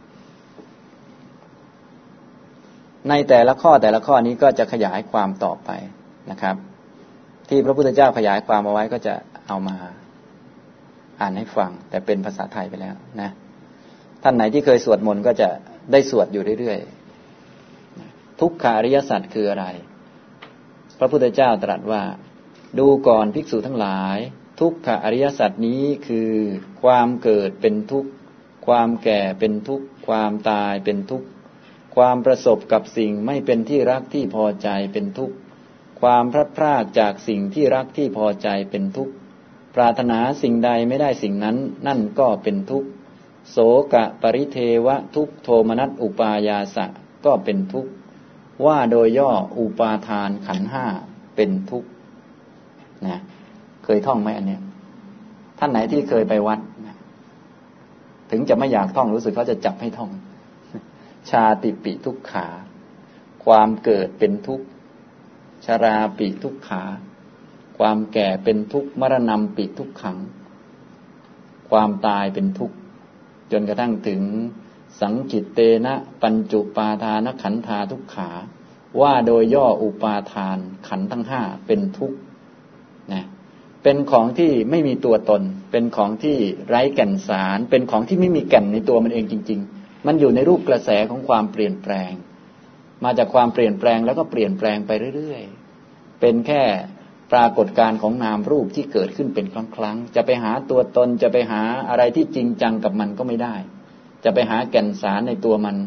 ในแต่ละข้อนี้ก็จะขยายความต่อไปนะครับที่พระพุทธเจ้าขยายความเอาไว้ก็จะเอามาอ่านให้ฟังแต่เป็นภาษาไทยไปแล้วนะท่านไหนที่เคยสวดมนต์ก็จะได้สวดอยู่เรื่อยๆทุกขอริยสัจคืออะไรพระพุทธเจ้าตรัสว่าดูก่อนภิกษุทั้งหลายทุกขอริยสัจนี้คือความเกิดเป็นทุกข์ความแก่เป็นทุกข์ความตายเป็นทุกข์ความประสบกับสิ่งไม่เป็นที่รักที่พอใจเป็นทุกข์ความพลัดพรากจากสิ่งที่รักที่พอใจเป็นทุกข์ปรารถนาสิ่งใดไม่ได้สิ่งนั้นนั่นก็เป็นทุกข์โสกะปริเทวะทุกขโทมนัสอุปายาสะก็เป็นทุกข์ว่าโดยย่ออุปาทานขันธ์5เป็นทุกข์นะเคยท่องไหมอันเนี้ยท่านไหนที่เคยไปวัดนะถึงจะไม่อยากท่องรู้สึกเขาจะจับให้ท่องชาติปิทุกขาความเกิดเป็นทุกข์ชราปิทุกขาความแก่เป็นทุกข์มรณะปิทุกขังความตายเป็นทุกข์จนกระทั่งถึงสังกิตเตนะปัญจุปาทานขันธาทุกขาว่าโดยย่ออุปาทานขันธ์ทั้ง5เป็นทุกข์นะเป็นของที่ไม่มีตัวตนเป็นของที่ไร้แก่นสารเป็นของที่ไม่มีแก่นในตัวมันเองจริงๆมันอยู่ในรูปกระแสของความเปลี่ยนแปลงมาจากความเปลี่ยนแปลงแล้วก็เปลี่ยนแปลงไปเรื่อยๆเป็นแค่ปรากฏการณ์ของนามรูปที่เกิดขึ้นเป็นครั้งๆจะไปหาตัวตนจะไปหาอะไรที่จริงจังกับมันก็ไม่ได้จะไปหาแก่นสารในตัวมัน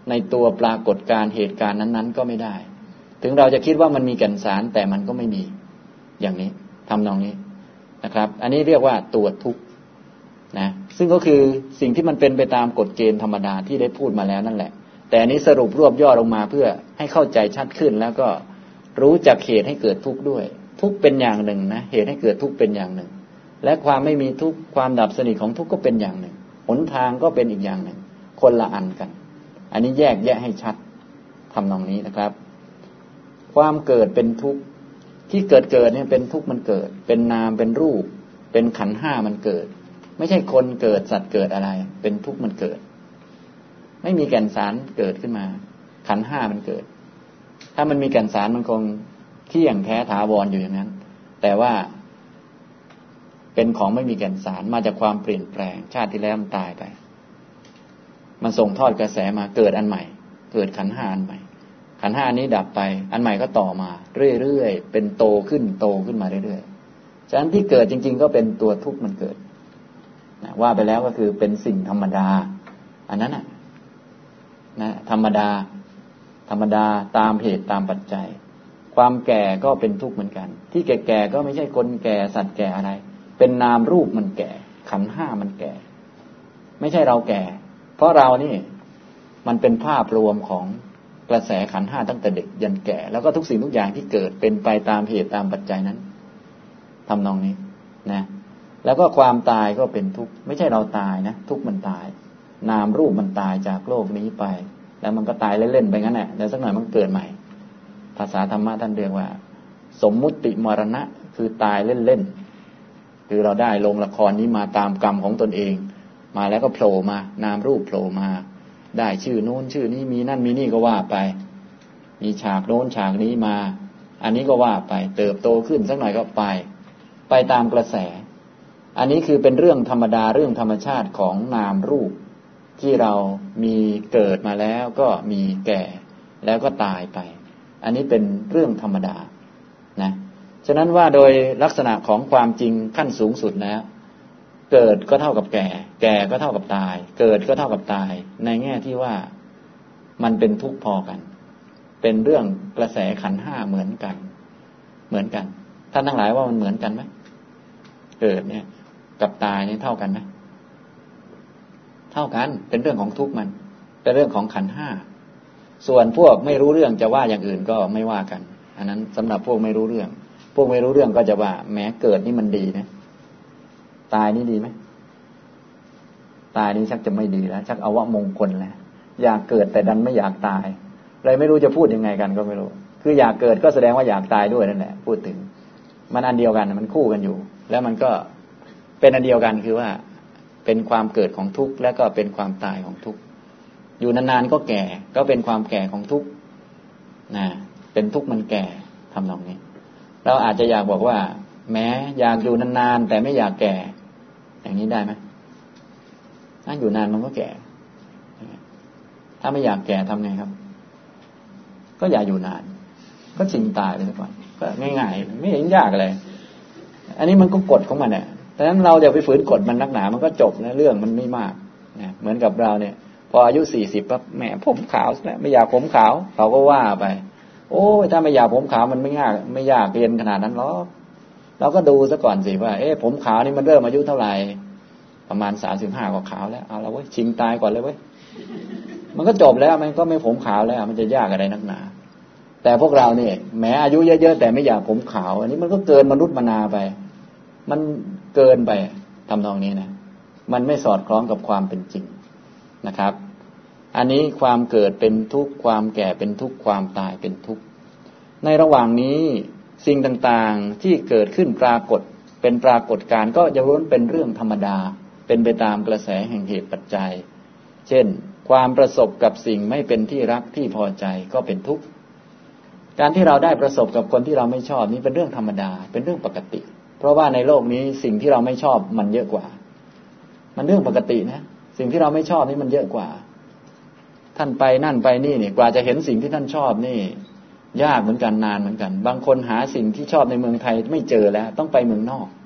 ในตัวปรากฏการณ์เหตุการณ์นั้นๆก็ไม่ได้ถึงเราจะคิดว่ามันมีแก่นสารแต่มันก็ไม่มีอย่างนี้ทำนองนี้นะครับอันนี้เรียกว่าตัวทุกข์นะซึ่งก็คือสิ่งที่มันเป็นไปตามกฎเกณฑ์ธรรมดาที่ได้พูดมาแล้วนั่นแหละแต่อันนี้สรุปรวบย่อลงมาเพื่อให้เข้าใจชัดขึ้นแล้วก็รู้จักเหตุให้เกิดทุกข์ด้วยทุกข์เป็นอย่างหนึ่งนะเหตุให้เกิดทุกข์เป็นอย่างหนึ่งและความไม่มีทุกข์ความดับสนิทของทุกข์ก็เป็นอย่างหนึ่งหนทางก็เป็นอีกอย่างหนึ่งคนละอันกันอันนี้แยกแยะให้ชัดทำนองนี้นะครับความเกิดเป็นทุกข์ที่เกิดเนี่ยเป็นทุกข์มันเกิดเป็นนามเป็นรูปเป็นขันธ์ห้ามันเกิดไม่ใช่คนเกิดสัตว์เกิดอะไรเป็นทุกข์มันเกิดไม่มีแก่นสารเกิดขึ้นมาขันธ์ห้ามันเกิดถ้ามันมีแก่นสารมันคงเที่ยงแท้ถาวรอยู่อย่างนั้นแต่ว่าเป็นของไม่มีแก่นสารมาจากความเปลี่ยนแปลงชาติที่แล้วมันตายไปมันส่งทอดกระแสมาเกิดอันใหม่เกิดขันธ์ห้าอันใหม่ขันธ์ห้านี้ดับไปอันใหม่ก็ต่อมาเรื่อยๆเป็นโตขึ้นมาเรื่อยๆฉะนั้นที่เกิดจริงๆก็เป็นตัวทุกข์มันเกิดนะว่าไปแล้วก็คือเป็นสิ่งธรรมดาอันนั้นนะธรรมดาตามเหตุตามปัจจัยความแก่ก็เป็นทุกข์เหมือนกันที่แก่ๆก็ไม่ใช่คนแก่สัตว์แก่อะไรเป็นนามรูปมันแก่ขันธ์ห้ามันแก่ไม่ใช่เราแก่เพราะเรานี่มันเป็นภาพรวมของกระแสขันธ์ห้าตั้งแต่เด็กยันแก่แล้วก็ทุกสิ่งทุกอย่างที่เกิดเป็นไปตามเหตุตามปัจจัยนั้นทำนองนี้นะแล้วก็ความตายก็เป็นทุกข์ไม่ใช่เราตายนะทุกข์มันตายนามรูปมันตายจากโลกนี้ไปแล้วมันก็ตายเล่นๆไปงั้นแหละแล้วสักหน่อยมันเกิดใหม่ภาษาธรรมะท่านเรียกว่าสมมุติมรณะคือตายเล่นๆคือเราได้ลงละครนี้มาตามกรรมของตนเองมาแล้วก็โผล่มานามรูปโผล่มาได้ชื่อโน้นชื่อนี้มีนั่นมีนี่ก็ว่าไปมีฉากโน้นฉากนี้มาอันนี้ก็ว่าไปเติบโตขึ้นสักหน่อยก็ไปตามกระแสอันนี้คือเป็นเรื่องธรรมดาเรื่องธรรมชาติของนามรูปที่เรามีเกิดมาแล้วก็มีแก่แล้วก็ตายไปอันนี้เป็นเรื่องธรรมดานะฉะนั้นว่าโดยลักษณะของความจริงขั้นสูงสุดแล้วเกิดก็เท่ากับแก่แก่ก็เท่ากับตายเกิดก็เท่ากับตายในแง่ที่ว่ามันเป็นทุกข์พอกันเป็นเรื่องกระแสขันธ์ห้าเหมือนกันท่านทั้งหลายว่ามันเหมือนกันไหมเกิดเนี่ยกับตายนี่เท่ากันไหมเท่ากันเป็นเรื่องของทุกข์มันเป็นเรื่องของขันธ์ห้าส่วนพวกไม่รู้เรื่องจะว่าอย่างอื่นก็ไม่ว่ากันอันนั้นสำหรับพวกไม่รู้เรื่องก็จะว่าแม้เกิดนี่มันดีนะตายนี่ดีไหมตายนี่ชักจะไม่ดีแล้วชักอวมงคลแล้วอยากเกิดแต่ดันไม่อยากตายเลยไม่รู้จะพูดยังไงกันก็ไม่รู้คืออยากเกิดก็แสดงว่าอยากตายด้วยนั่นแหละพูดถึงมันอันเดียวกันมันคู่กันอยู่แล้วมันก็เป็นอันเดียวกันคือว่าเป็นความเกิดของทุกข์และก็เป็นความตายของทุกข์อยู่นานๆก็แก่ก็เป็นความแก่ของทุกข์นะเป็นทุกข์มันแก่ทำนองนี้เราอาจจะอยากบอกว่าแม้อยากอยู่นานๆแต่ไม่อยากแก่อย่างนี้ได้ไหมถ้าอยู่นานมันก็แก่ถ้าไม่อยากแก่ทำไงครับก็อย่าอยู่นานก็ชิงตายไปซะก่อนก็ง่ายๆไม่เห็นยากอะไรอันนี้มันก็กฎของมันเนี่ยดังนั้นเราอย่าไปฝืนกฎมันนักหนามันก็จบนะเรื่องมันไม่มากนะเหมือนกับเราเนี่ยพออายุ40ปั๊บแหมผมขาวแล้วไม่อยากผมขาวเขาก็ว่าไปโอ้ยถ้าไม่อยากผมขาวมันไม่ยากเรียนขนาดนั้นหรอกเราก็ดูซะก่อนสิว่าผมขาวนี่มันเริ่มอายุเท่าไหร่ประมาณ35ก็ขาวแล้วเอาละเว้ยชิงตายก่อนเลยเว้ยมันก็จบแล้วมันก็ไม่ผมขาวแล้วมันจะยากอะไรนักหนาแต่พวกเราเนี่ยแม้อายุเยอะๆแต่ไม่อยากผมขาวอันนี้มันก็เกินมนุษย์มนาไปมันเกินไปทำนองนี้นะมันไม่สอดคล้องกับความเป็นจริงนะครับอันนี้ความเกิดเป็นทุกข์ความแก่เป็นทุกข์ความตายเป็นทุกข์ในระหว่างนี้สิ่งต่างๆที่เกิดขึ้นปรากฏเป็นปรากฏการณ์ก็จะล้วนเป็นเรื่องธรรมดาเป็นไปตามกระแสแห่งเหตุปัจจัยเช่นความประสบกับสิ่งไม่เป็นที่รักที่พอใจก็เป็นทุกข์การที่เราได้ประสบกับคนที่เราไม่ชอบนี่เป็นเรื่องธรรมดาเป็นเรื่องปกติเพราะว่าในโลกนี้สิ่งที่เราไม่ชอบมันเยอะกว่ามันเรื่องปกตินะสิ่งที่เราไม่ชอบนี่มันเยอะกว่าท่านไปนั่นไปนี่เนี่ยกว่าจะเห็นสิ่งที่ท่านชอบนี่ยากเหมือนกันนานเหมือนกันบางคนหาสิ่งที่ชอบในเมืองไทยไม่เจอแล้วต้องไปเมืองนอก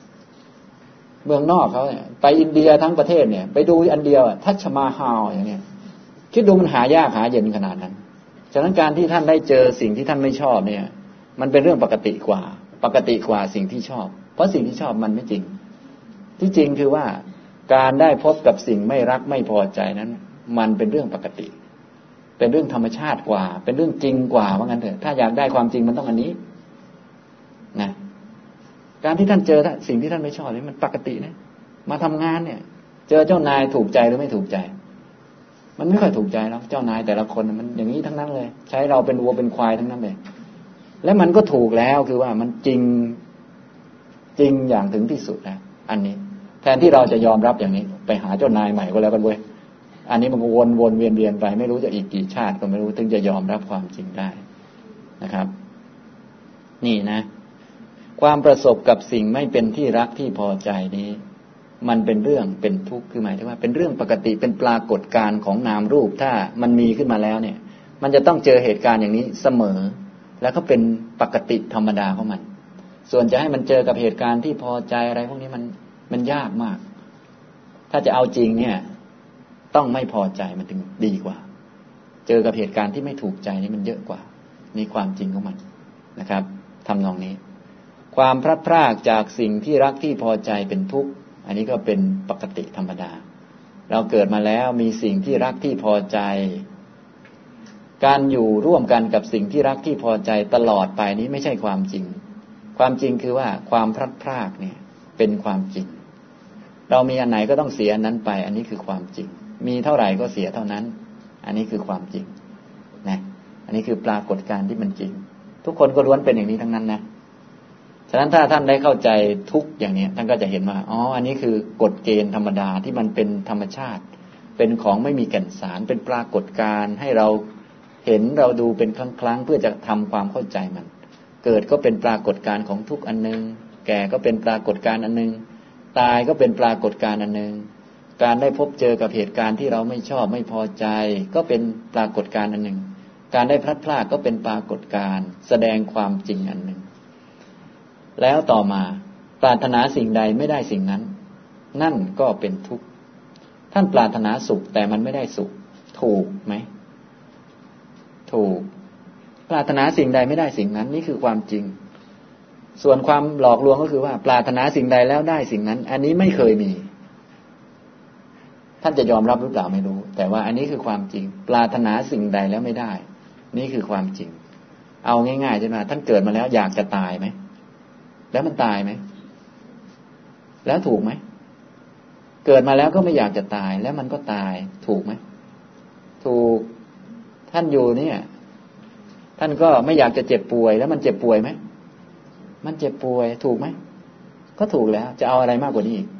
เขาเนี่ยไปอินเดียทั้งประเทศเนี่ยไปดูอันเดียวทัชมาฮาลอย่างเนี้ยคิดดูมันหายากหาเย็นขนาดนั้นฉะนั้นการที่ท่านได้เจอสิ่งที่ท่านไม่ชอบเนี่ยมันเป็นเรื่องปกติกว่าสิ่งที่ชอบเพราะสิ่งที่ชอบมันไม่จริงที่จริงคือว่าการได้พบกับสิ่งไม่รักไม่พอใจนั้นมันเป็นเรื่องปกติเป็นเรื่องธรรมชาติกว่าเป็นเรื่องจริงกว่าว่างั้นเถอะถ้าอยากได้ความจริงมันต้องอันนี้นะการที่ท่านเจอสิ่งที่ท่านไม่ชอบนี่มันปกตินะมาทำงานเนี่ยเจอเจ้านายถูกใจหรือไม่ถูกใจมันไม่ค่อยถูกใจแล้วเจ้านายแต่ละคนมันอย่างนี้ทั้งนั้นเลยใช้เราเป็นวัวเป็นควายทั้งนั้นเลยและมันก็ถูกแล้วคือว่ามันจริงอย่างถึงที่สุดนะอันนี้แทนที่เราจะยอมรับอย่างนี้ไปหาเจ้านายใหม่ก็แล้วกันเว้ยอันนี้มันวนเวียนไปไม่รู้จะอีกกี่ชาติก็ไม่รู้ถึงจะยอมรับความจริงได้นะครับนี่นะความประสบกับสิ่งไม่เป็นที่รักที่พอใจนี้มันเป็นเรื่องเป็นทุกข์คือหมายถึงว่าเป็นเรื่องปกติเป็นปรากฏการณ์ของนามรูปถ้ามันมีขึ้นมาแล้วเนี่ยมันจะต้องเจอเหตุการณ์อย่างนี้เสมอแล้วก็เป็นปกติธรรมดาของมันส่วนจะให้มันเจอกับเหตุการณ์ที่พอใจอะไรพวกนี้มันยากมากถ้าจะเอาจริงเนี่ยต้องไม่พอใจมันถึงดีกว่าเจอกับเหตุการณ์ที่ไม่ถูกใจนี่มันเยอะกว่านี่ความจริงของมันนะครับทำนองนี้ความพลัดพรากจากสิ่งที่รักที่พอใจเป็นทุกข์อันนี้ก็เป็นปกติธรรมดาเราเกิดมาแล้วมีสิ่งที่รักที่พอใจการอยู่ร่วมกันกับสิ่งที่รักที่พอใจตลอดไปนี้ไม่ใช่ความจริงความจริงคือว่าความพลัดพรากเนี่ยเป็นความจริงเรามีอันไหนก็ต้องเสียอันนั้นไปอันนี้คือความจริงมีเท่าไหร่ก็เสียเท่านั้นอันนี้คือความจริงนะอันนี้คือปรากฏการณ์ที่มันจริงทุกคนก็ล้วนเป็นอย่างนี้ทั้งนั้นนะฉะนั้นถ้าท่านได้เข้าใจทุกอย่างนี้ท่านก็จะเห็นว่าอ๋ออันนี้คือกฎเกณฑ์ธรรมดาที่มันเป็นธรรมชาติเป็นของไม่มีแก่นสารเป็นปรากฏการณ์ให้เราเห็นเราดูเป็นครั้งเพื่อจะทำความเข้าใจมันเกิดก็เป็นปรากฏการณ์ของทุกอันนึงแก่ก็เป็นปรากฏการณ์อันนึงตายก็เป็นปรากฏการณ์อันนึงการได้พบเจอกับเหตุการณ์ที่เราไม่ชอบไม่พอใจก็เป็นปรากฏการณ์อันนึงการได้พลัดพรากก็เป็นปรากฏการณ์แสดงความจริงอันนึงแล้วต่อมาปรารถนาสิ่งใดไม่ได้สิ่งนั้นนั่นก็เป็นทุกข์ท่านปรารถนาสุขแต่มันไม่ได้สุขถูกไหมถูกปรารถนาสิ่งใดไม่ได้สิ่งนั้นนี่คือความจริงส่วนความหลอกลวงก็คือว่าปรารถนาสิ่งใดแล้วได้สิ่งนั้นอันนี้ไม่เคยมีท่านจะยอมรับหรือเปล่าไม่รู้แต่ว่าอันนี้คือความจริงปรารถนาสิ่งใดแล้วไม่ได้นี่คือความจริงเอาง่ายๆใช่ไหมท่านเกิดมาแล้วอยากจะตายไหมแล้วมันตายไหมแล้วถูกไหมเกิดมาแล้วก็ไม่อยากจะตายแล้วมันก็ตายถูกไหมถูกท่านอยู่เนี่ยท่านก็ไม่อยากจะเจ็บป่วยแล้วมันเจ็บป่วยไหมมันเจ็บป่วยถูกไหมก็ถูกแล้วจะเอาอะไรมากกว่านี้อีก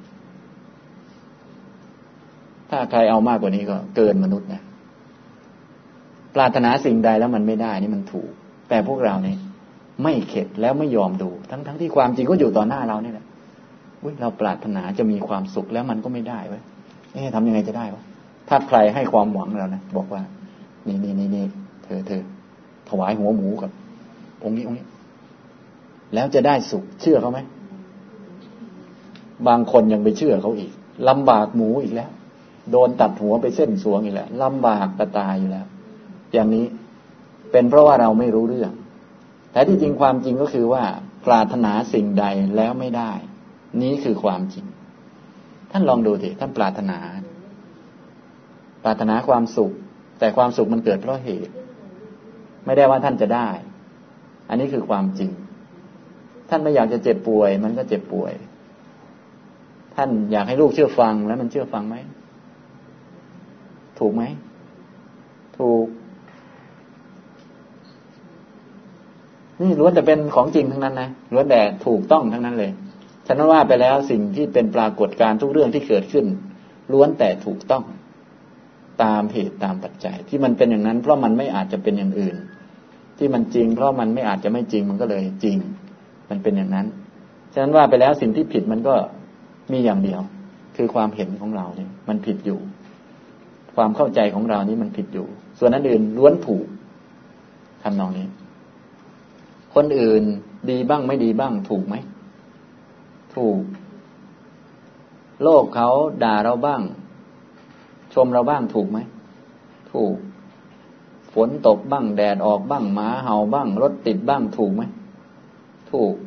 ถ้าใครเอามากกว่านี้ก็เกินมนุษย์นะปรารถนาสิ่งใดแล้วมันไม่ได้นี่มันถูกแต่พวกเราเนี่ยไม่เข็ดแล้วไม่ยอมดูทั้งที่ความจริงก็อยู่ต่อหน้าเรานี่แหละเราปรารถนาจะมีความสุขแล้วมันก็ไม่ได้เว้ยทำยังไงจะได้วะถ้าใครให้ความหวังเรานะบอกว่านี่เธอถวายหัวหมูกับองค์นี้แล้วจะได้สุขเชื่อเขาไหมบางคนยังไปเชื่อเขาอีกลำบากหมูอีกแล้วโดนตัดหัวไปเส้นสวงอีกแล้วลำบากจะตายอยู่แล้วอย่างนี้เป็นเพราะว่าเราไม่รู้เรื่องแต่ที่จริงความจริงก็คือว่าปรารถนาสิ่งใดแล้วไม่ได้นี้คือความจริงท่านลองดูสิท่านปรารถนาความสุขแต่ความสุขมันเกิดเพราะเหตุไม่ได้ว่าท่านจะได้อันนี้คือความจริงท่านไม่อยากจะเจ็บป่วยมันก็เจ็บป่วยท่านอยากให้ลูกเชื่อฟังแล้วมันเชื่อฟังไหมถูกไหมถูกนี่ล้วนแต่เป็นของจริงทั้งนั้นนะล้วนแต่ถูกต้องทั้งนั้นเลยฉะนั้นว่าไปแล้วสิ่งที่เป็นปรากฏการณ์ทุกเรื่องที่เกิดขึ้นล้วนแต่ถูกต้องตามเหตุตามปัจจัยที่มันเป็นอย่างนั้นเพราะมันไม่อาจจะเป็นอย่างอื่นที่มันจริงเพราะมันไม่อาจจะไม่จริงมันก็เลยจริงมันเป็นอย่างนั้นฉะนั้นว่าไปแล้วสิ่งที่ผิดมันก็มีอย่างเดียวคือความเห็นของเราเนี่ยมันผิดอยู่ความเข้าใจของเรานี่มันผิดอยู่ส่วนนั้นอื่นล้วนถูกทำนองนี้คนอื่นดีบ้างไม่ดีบ้างถูกไหมถูกโลกเขาด่าเราบ้างชมเราบ้างถูกไหมถูกฝนตกบ้างแดดออกบ้างหมาเห่าบ้างรถติดบ้างถูกไหมถูก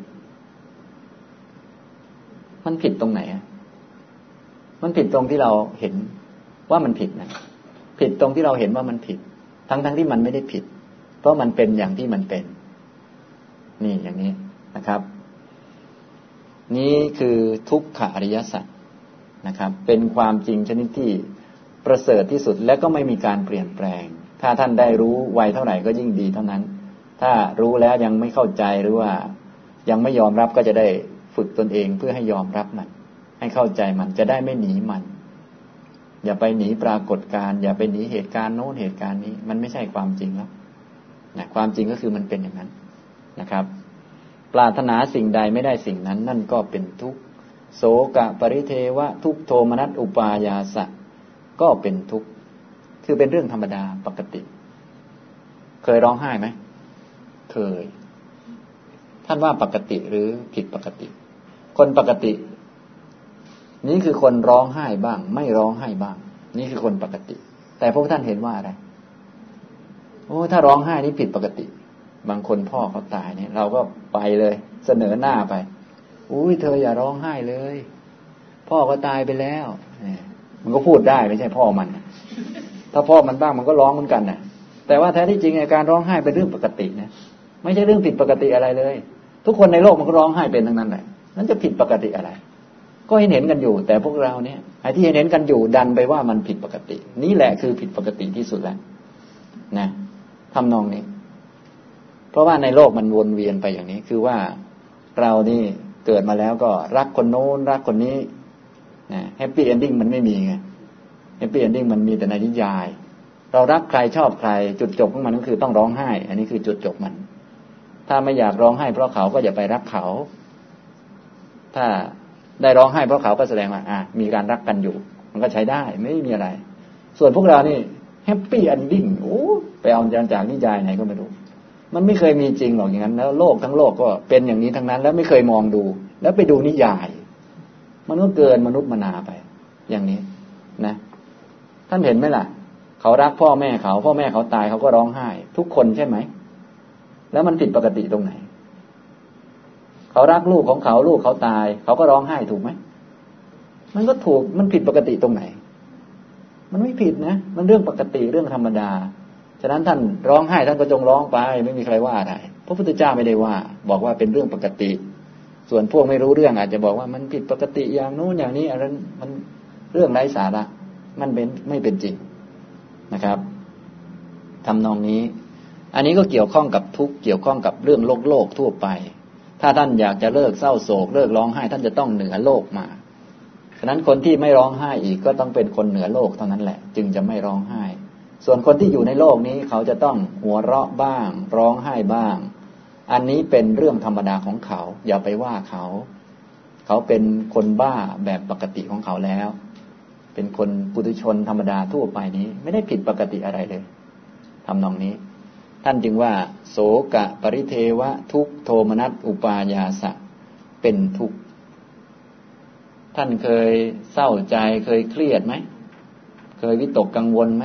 มันผิดตรงไหนมันผิดตรงที่เราเห็นว่ามันผิดนะผิดตรงที่เราเห็นว่ามันผิดทั้งที่มันไม่ได้ผิดเพราะมันเป็นอย่างที่มันเป็นนี่อย่างนี้นะครับนี้คือทุกขอริยสัจนะครับเป็นความจริงชนิดที่ประเสริฐที่สุดและก็ไม่มีการเปลี่ยนแปลงถ้าท่านได้รู้ไวเท่าไหร่ก็ยิ่งดีเท่านั้นถ้ารู้แล้วยังไม่เข้าใจหรือว่ายังไม่ยอมรับก็จะได้ฝึกตนเองเพื่อให้ยอมรับมันให้เข้าใจมันจะได้ไม่หนีมันอย่าไปหนีปรากฏการณ์อย่าไปหนีเหตุการณ์โน้นเหตุการณ์นี้มันไม่ใช่ความจริงแล้วนะความจริงก็คือมันเป็นอย่างนั้นนะครับปรารถนาสิ่งใดไม่ได้สิ่งนั้นนั่นก็เป็นทุกข์โสกะปริเทวะทุกโทมนัสอุปายาสะก็เป็นทุกข์คือเป็นเรื่องธรรมดาปกติเคยร้องไห้ไหมเคยท่านว่าปกติหรือผิดปกติคนปกตินี่คือคนร้องไห้บ้างไม่ร้องไห้บ้างนี่คือคนปกติแต่พวกท่านเห็นว่าอะไรโอ้ถ้าร้องไห้นี่ผิดปกติบางคนพ่อเขาตายเนี่ยเราก็ไปเลยเสนอหน้าไปอุ้ยเธออย่าร้องไห้เลยพ่อก็ตายไปแล้วมันก็พูดได้ไม่ใช่พ่อมันถ้าพ่อมันบ้างมันก็ร้องเหมือนกันนะแต่ว่าแท้ที่จริงการร้องไห้เป็นเรื่องปกตินะไม่ใช่เรื่องผิดปกติอะไรเลยทุกคนในโลกมันก็ร้องไห้เป็นทั้งนั้นแหละนั้นจะผิดปกติอะไรก็เห็นกันอยู่แต่พวกเราเนี่ยไอ้ที่เห็นกันอยู่ดันไปว่ามันผิดปกตินี่แหละคือผิดปกติที่สุดแล้วนะทำนองนี้เพราะว่าในโลกมันวนเวียนไปอย่างนี้คือว่าเรานี่เกิดมาแล้วก็รักคนโน้นรักคนนี้นะแฮปปี้เอนดิ้งมันไม่มีไงแฮปปี้เอนดิ้งมันมีแต่ในนิยายเรารักใครชอบใครจุดจบของมันก็คือต้องร้องไห้อันนี้คือจุดจบมันถ้าไม่อยากร้องไห้เพราะเขาก็อย่าไปรักเขาถ้าได้ร้องไห้เพราะเขาก็แสดงว่ามีการรักกันอยู่มันก็ใช้ได้ไม่มีอะไรส่วนพวกเรานี่แฮปปี้เอนดิ้งโอ้ไปเอาจากนิยายไหนก็ไม่รู้มันไม่เคยมีจริงหรอกอย่างนั้นแล้วโลกทั้งโลกก็เป็นอย่างนี้ทั้งนั้นแล้วไม่เคยมองดูแล้วไปดูนิยายมันก็เกินมนุษย์มนาไปอย่างนี้นะท่านเห็นไหมล่ะเขารักพ่อแม่เขาพ่อแม่เขาตายเขาก็ร้องไห้ทุกคนใช่ไหมแล้วมันผิดปกติตรงไหนเขารักลูกของเขาลูกเขาตายเขาก็ร้องไห้ถูกไหมมันก็ถูกมันผิดปกติตรงไหนมันไม่ผิดนะมันเรื่องปกติเรื่องธรรมดาฉะนั้นท่านร้องไห้ท่านก็จงร้องไปไม่มีใครว่าอะไรพระพุทธเจ้าไม่ได้ว่าบอกว่าเป็นเรื่องปกติส่วนพวกไม่รู้เรื่องอาจจะบอกว่ามันผิดปกติอย่างนู้นอย่างนี้อะไรมันเรื่องไร้สาระมันเป็นไม่เป็นจริงนะครับทำนองนี้อันนี้ก็เกี่ยวข้องกับทุกข์เกี่ยวข้องกับเรื่องโลกทั่วไปถ้าท่านอยากจะเลิกเศร้าโศกเลิกร้องไห้ท่านจะต้องเหนือโลกมาฉะนั้นคนที่ไม่ร้องไห้อีกก็ต้องเป็นคนเหนือโลกเท่านั้นแหละจึงจะไม่ร้องไห้ส่วนคนที่อยู่ในโลกนี้เขาจะต้องหัวเราะบ้างร้องไห้บ้างอันนี้เป็นเรื่องธรรมดาของเขาอย่าไปว่าเขาเป็นคนบ้าแบบปกติของเขาแล้วเป็นคนปุถุชนธรรมดาทั่วไปนี้ไม่ได้ผิดปกติอะไรเลยทำนองนี้ท่านจึงว่าโสกะปริเทวะทุกโทมนัสอุปายาสะเป็นทุกข์ท่านเคยเศร้าใจเคยเครียดไหมเคยวิตกกังวลไหม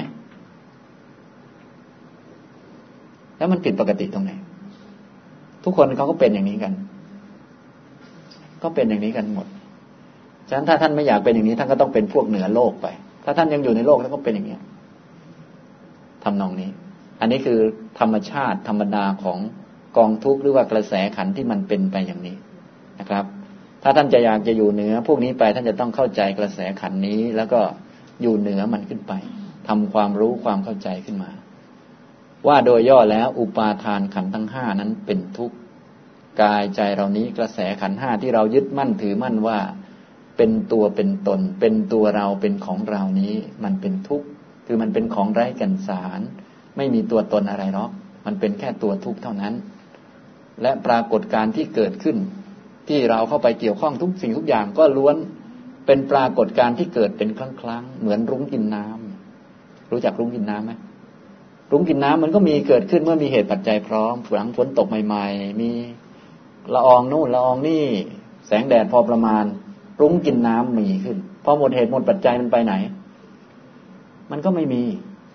แล้วมันผิดปกติตรงไหนทุกคนเขาก็เป็นอย่างนี้กันก็เป็นอย่างนี้กันหมดฉะนั้นถ้าท่านไม่อยากเป็นอย่างนี้ท่านก็ต้องเป็นพวกเหนือโลกไปถ้าท่านยังอยู่ในโลกแล้วก็เป็นอย่างนี้ทำนองนี้อันนี้คือธรรมชาติธรรมดาของกองทุกข์หรือว่ากระแสขันธ์ที่มันเป็นไปอย่างนี้นะครับถ้าท่านจะอยากจะอยู่เหนือพวกนี้ไปท่านจะต้องเข้าใจกระแสขันธ์นี้แล้วก็อยู่เหนือมันขึ้นไปทำความรู้ความเข้าใจขึ้นมาว่าโดยย่อแล้วอุปาทานขันธ์ทั้งห้านั้นเป็นทุกข์กายใจเรานี้กระแสขันธ์ห้าที่เรายึดมั่นถือมั่นว่าเป็นตัวเป็นตนเป็นตัวเราเป็นของเรานี้มันเป็นทุกข์คือมันเป็นของไร้แก่นสารไม่มีตัวตนอะไรหรอกมันเป็นแค่ตัวทุกข์เท่านั้นและปรากฏการณ์ที่เกิดขึ้นที่เราเข้าไปเกี่ยวข้องทุกสิ่งทุกอย่างก็ล้วนเป็นปรากฏการณ์ที่เกิดเป็นครั้งๆเหมือนรุ้งกินน้ำรู้จักรุ้งกินน้ำไหมรุ้งกินน้ำมันก็มีเกิดขึ้นเมื่อมีเหตุปัจจัยพร้อมหลังฝนตกใหม่ๆมีละอองนู่นละอองนี่แสงแดดพอประมาณรุ้งกินน้ำมีขึ้นพอหมดเหตุหมดปัจจัยมันไปไหนมันก็ไม่มี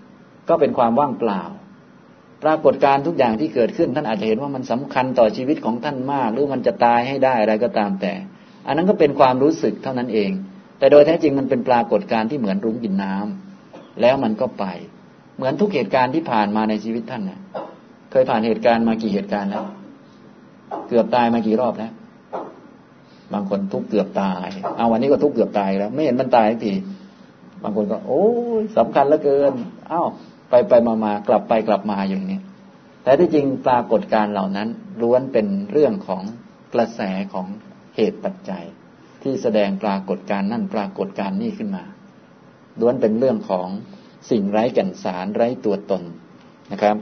ก็เป็นความว่างเปล่าปรากฏการณ์ทุกอย่างที่เกิดขึ้นท่านอาจจะเห็นว่ามันสำคัญต่อชีวิตของท่านมากหรือมันจะตายให้ได้อะไรก็ตามแต่อันนั้นก็เป็นความรู้สึกเท่านั้นเองแต่โดยแท้จริงมันเป็นปรากฏการณ์ที่เหมือนรุ้งกินน้ำแล้วมันก็ไปเหมือนทุกเหตุการณ์ที่ผ่านมาในชีวิตท่านเนี่ยเคยผ่านเหตุการณ์มากี่เหตุการณ์แล้วเกือบตายมากี่รอบแล้วบางคนทุกเกือบตายเอาวันนี้ก็ทุกเกือบตายแล้วไม่เห็นมันตายสักทีบางคนก็โอ้ยสำคัญเหลือเกินอ้าวไปมากลับไปกลับมาอย่างนี้แต่ที่จริงปรากฏการณ์เหล่านั้นล้วนเป็นเรื่องของกระแสของเหตุปัจจัยที่แสดงปรากฏการณ์นั่นปรากฏการณ์นี่ขึ้นมาล้วนเป็นเรื่องของสิ่งไร้แก่นสารไร้ตัวตนนะครับ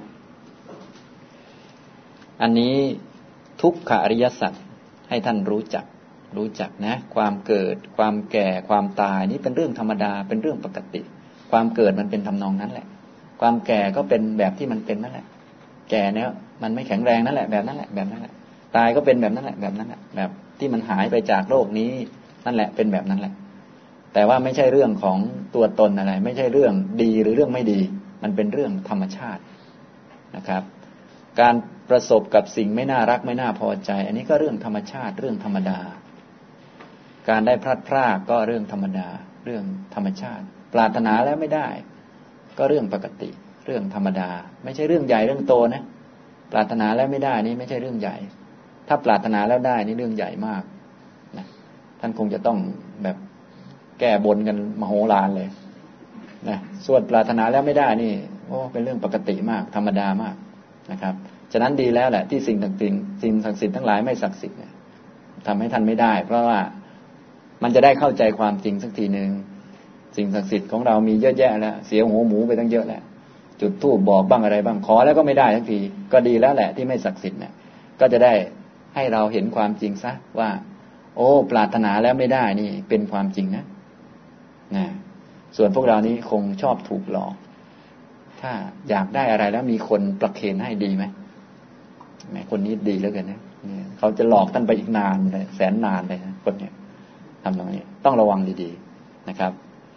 อันนี้ทุกขอริยสัจให้ท่านรู้จักนะความเกิดความแก่ความตายนี่เป็นเรื่องธรรมดาเป็นเรื่องปกติความเกิดมันเป็นทำนองนั้นแหละความแก่ก็เป็นแบบที่มันเป็นนั่นแหละแก่แล้วมันไม่แข็งแรงนั่นแหละแบบนั้นแหละตายก็เป็นแบบนั้นแหละแบบนั้นแหละแบบที่มันหายไปจากโลกนี้นั่นแหละเป็นแบบนั้นแหละแต่ว่าไม่ใช่เรื่องของตัวตนอะไรไม่ใช่เรื่องดีหรือเรื่องไม่ดีมันเป็นเรื่องธรรมชาตินะครับการประสบกับสิ่งไม่น่ารักไม่น่าพอใจอันนี้ก็เรื่องธรรมชาติเรื่องธรรมดาการได้พลัดพรากก็เรื่องธรรมดาเรื่องธรรมชาติปรารถนาแล้วไม่ได้ก็เรื่องปกติเรื่องธรรมดาไม่ใช่เรื่องใหญ่เรื่องโตนะปรารถนาแล้วไม่ได้นี่ไม่ใช่เรื่องใหญ่ถ้าปรารถนาแล้วได้นี่เรื่องใหญ่มากนะท่านคงจะต้องแบบแก้บนกันมโหฬารเลยนะส่วนปรารถนาแล้วไม่ได้นี่โอ้เป็นเรื่องปกติมากธรรมดามากนะครับฉะนั้นดีแล้วแหละที่สิ่งศักดิ์สิทธิ์ทั้งหลายไม่ศักดิ์สิทธิ์เนี่ยทำให้ท่านไม่ได้เพราะว่ามันจะได้เข้าใจความจริงสักทีนึงสิ่งศักดิ์สิทธิ์ของเรามีเยอะแยะแล้วเสียหัวหมูไปตั้งเยอะแล้วจุดธูปบอกบ้างอะไรบ้างขอแล้วก็ไม่ได้สักทีก็ดีแล้วแหละที่ไม่ศักดิ์สิทธิ์เนี่ยก็จะได้ให้เราเห็นความจริงซะว่าโอ้ปรารถนาแล้วไม่ได้นี่เป็นความจริงนะส่วนพวกเรานี้คงชอบถูกหลอกถ้าอยากได้อะไรแล้วมีคนประเคนให้ดีไหมแหมคนนี้ดีแล้วกันนะเขาจะหลอกท่านไปอีกนานเลยแสนนานเลยนะคนเนี้ยทำตรงนี้ต้องระวังดีๆนะครับ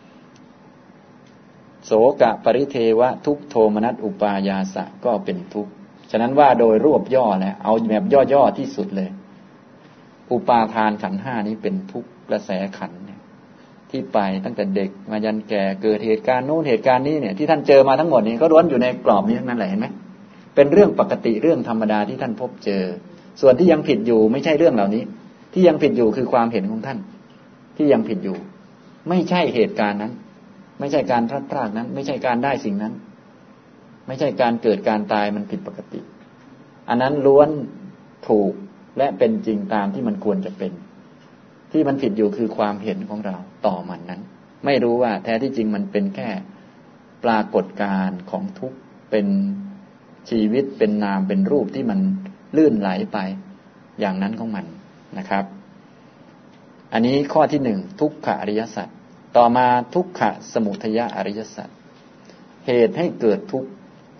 โสกะปริเทวะทุกโทมนัสอุปายาสะก็เป็นทุกข์ฉะนั้นว่าโดยรวบย่อแล้วเอาแบบย่อๆที่สุดเลยอุปาทานขันธ์ห้านี้เป็นทุกข์กระแสขันธ์ที่ไปตั้งแต่เด็กมายันแก่เกิดเหตุการณ์โน้นเหตุการณ์นี้เนี่ยที่ท่านเจอมาทั้งหมดนี้ก็ล้วนอยู่ในกรอบนี้ทั้งนั้นแหละเห็นไหมเป็นเรื่องปกติเรื่องธรรมดาที่ท่านพบเจอส่วนที่ยังผิดอยู่ไม่ใช่เรื่องเหล่านี้ที่ยังผิดอยู่คือความเห็นของท่านที่ยังผิดอยู่ไม่ใช่เหตุการณ์นั้นไม่ใช่การพลัดพรากนั้นไม่ใช่การได้สิ่งนั้นไม่ใช่การเกิดการตายมันผิดปกติอันนั้นล้วนถูกและเป็นจริงตามที่มันควรจะเป็นที่มันผิดอยู่คือความเห็นของเราต่อมันนั้นไม่รู้ว่าแท้ที่จริงมันเป็นแค่ปรากฏการณ์ของทุกข์เป็นชีวิตเป็นนามเป็นรูปที่มันลื่นไหลไปอย่างนั้นของมันนะครับอันนี้ข้อที่หนึ่งทุกขอริยสัจต่อมาทุกขสมุทัยอริยสัจเหตุให้เกิดทุกข์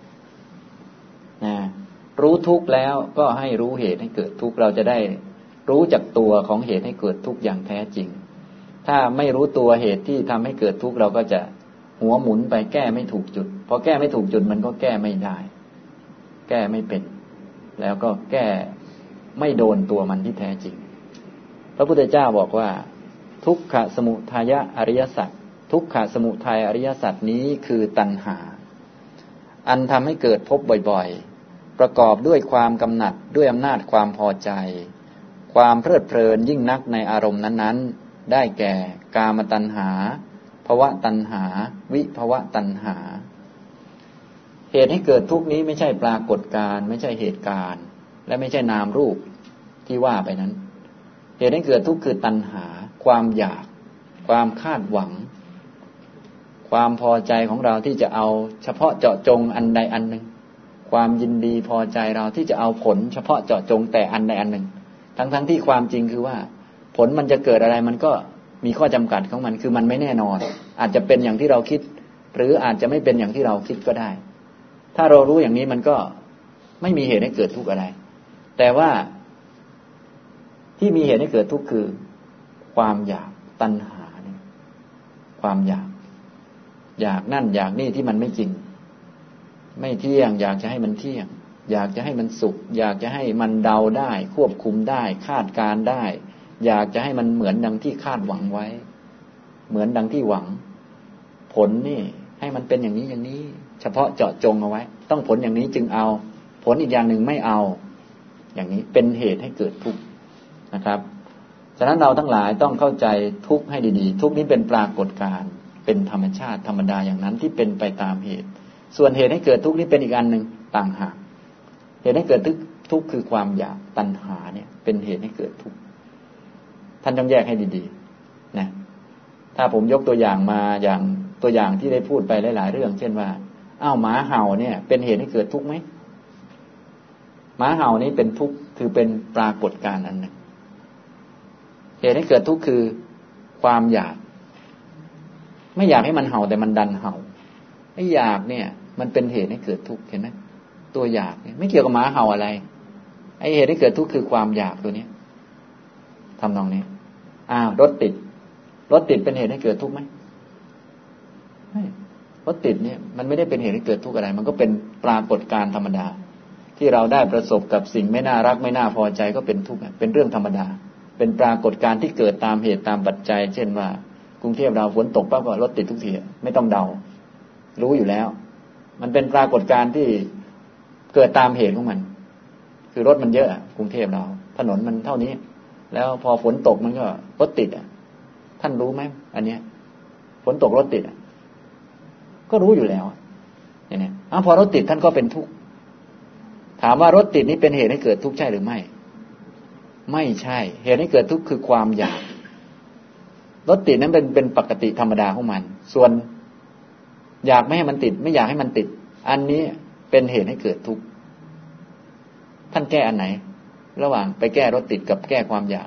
รู้ทุกข์แล้วก็ให้รู้เหตุให้เกิดทุกข์เราจะได้รู้จักตัวของเหตุให้เกิดทุกข์อย่างแท้จริงถ้าไม่รู้ตัวเหตุที่ทำให้เกิดทุกข์เราก็จะหัวหมุนไปแก้ไม่ถูกจุดพอแก้ไม่ถูกจุดมันก็แก้ไม่ได้แก้ไม่เป็นแล้วก็แก้ไม่โดนตัวมันที่แท้จริงพระพุทธเจ้าบอกว่าทุกขสมุทัยอริยสัจทุกขสมุทัยอริยสัจนี้คือตัณหาอันทำให้เกิดพบบ่อยๆประกอบด้วยความกำหนัดด้วยอำนาจความพอใจความเพลิดเพลินยิ่งนักในอารมณ์นั้นๆได้แก่กามตัณหาภวตัณหาวิภวตัณหาเหตุให้เกิดทุกข์นี้ไม่ใช่ปรากฏการณ์ไม่ใช่เหตุการณ์และไม่ใช่นามรูปที่ว่าไปนั้นเหตุให้เกิดทุกข์คือตัณหาความอยากความคาดหวังความพอใจของเราที่จะเอาเฉพาะเจาะจงอันใดอันหนึ่งความยินดีพอใจเราที่จะเอาผลเฉพาะเจาะจงแต่อันใดอันหนึ่งทั้งที่ความจริงคือว่าผลมันจะเกิดอะไรมันก็มีข้อจำกัดของมันคือมันไม่แน่นอนอาจจะเป็นอย่างที่เราคิดหรืออาจจะไม่เป็นอย่างที่เราคิดก็ได้ถ้าเรารู้อย่างนี้มันก็ไม่มีเหตุให้เกิดทุกข์อะไรแต่ว่าที่มีเหตุให้เกิดทุกข์คือความอยากตัณหาเนี่ยความอยากนั่นอยากนี่ที่มันไม่จริงไม่เที่ยงอยากจะให้มันเที่ยงอยากจะให้มันสุขอยากจะให้มันเดาได้ควบคุมได้คาดการได้ อยากจะให้มันเหมือนดังที่คาดหวังไว้เหมือนดังที่หวังผลนี่ให้มันเป็นอย่างนี้อย่างนี้เฉพาะเจาะจงเอาไว้ต้องผลอย่างนี้จึงเอาผลอีกอย่างหนึ่งไม่เอาอย่างนี้เป็นเหตุให้เกิดทุกข์นะครับฉะนั้นเราทั้งหลายต้องเข้าใจทุกข์ให้ดีๆทุกข์นี้เป็นปรากฏการณ์เป็นธรรมชาติธรรมดาอย่างนั้นที่เป็นไปตามเหตุส่วนเหตุให้เกิดทุกข์นี้เป็นอีกอันหนึ่งต่างหากเหตุให้เกิดทุกข์คือความอยากตัณหาเนี่ยเป็นเหตุให้เกิดทุกข์ท่านต้องแยกให้ดีๆนะถ้าผมยกตัวอย่างมาอย่างตัวอย่างที่ได้พูดไปหลายๆเรื่องเช่นว่าอ้าวหมาเห่าเนี่ยเป็นเหตุให้เกิดทุกข์ไหมหมาเห่านี้เป็นทุกข์คือเป็นปรากฏการณ์อันหนึ่งเหตุให้เกิดทุกข์คือความอยากไม่อยากให้มันเห่าแต่มันดันเห่าไอ้อยากเนี่ยมันเป็นเหตุให้เกิดทุกข์เห็นไหมตัวอยากเนี่ยไม่เกี่ยวกับหมาเห่าอะไรไอ้เหตุให้เกิดทุกข์คือความอยากตัวนี้ทำนองนี้รถติดเป็นเหตุให้เกิดทุกข์ไหมไม่รถติดเนี่ยมันไม่ได้เป็นเหตุให้เกิดทุกข์อะไรมันก็เป็นปรากฏการณ์ธรรมดาที่เราได้ประสบกับสิ่งไม่น่ารักไม่น่าพอใจก็เป็นทุกข์เป็นเรื่องธรรมดาเป็นปรากฏการณ์ที่เกิดตามเหตุตามปัจจัยเช่นว่ากรุงเทพเราฝนตกปั๊บก็รถติดทุกทีไม่ต้องเดารู้อยู่แล้วมันเป็นปรากฏการณ์ที่เกิดตามเหตุของมันคือรถมันเยอะกรุงเทพเราถนนมันเท่านี้แล้วพอฝนตกมันก็รถติดท่านรู้ไหมอันเนี้ยฝนตกรถติดก็รู้อยู่แล้วอย่างนี้พอรถติดท่านก็เป็นทุกข์ถามว่ารถติดนี้เป็นเหตุให้เกิดทุกข์ใช่หรือไม่ไม่ใช่เหตุให้เกิดทุกข์คือความอยากรถติดนั้นเป็นปกติธรรมดาของมันส่วนอยากไม่ให้มันติดไม่อยากให้มันติดอันนี้เป็นเหตุให้เกิดทุกข์ท่านแก้อันไหนระหว่างไปแก้รถติดกับแก้ความอยาก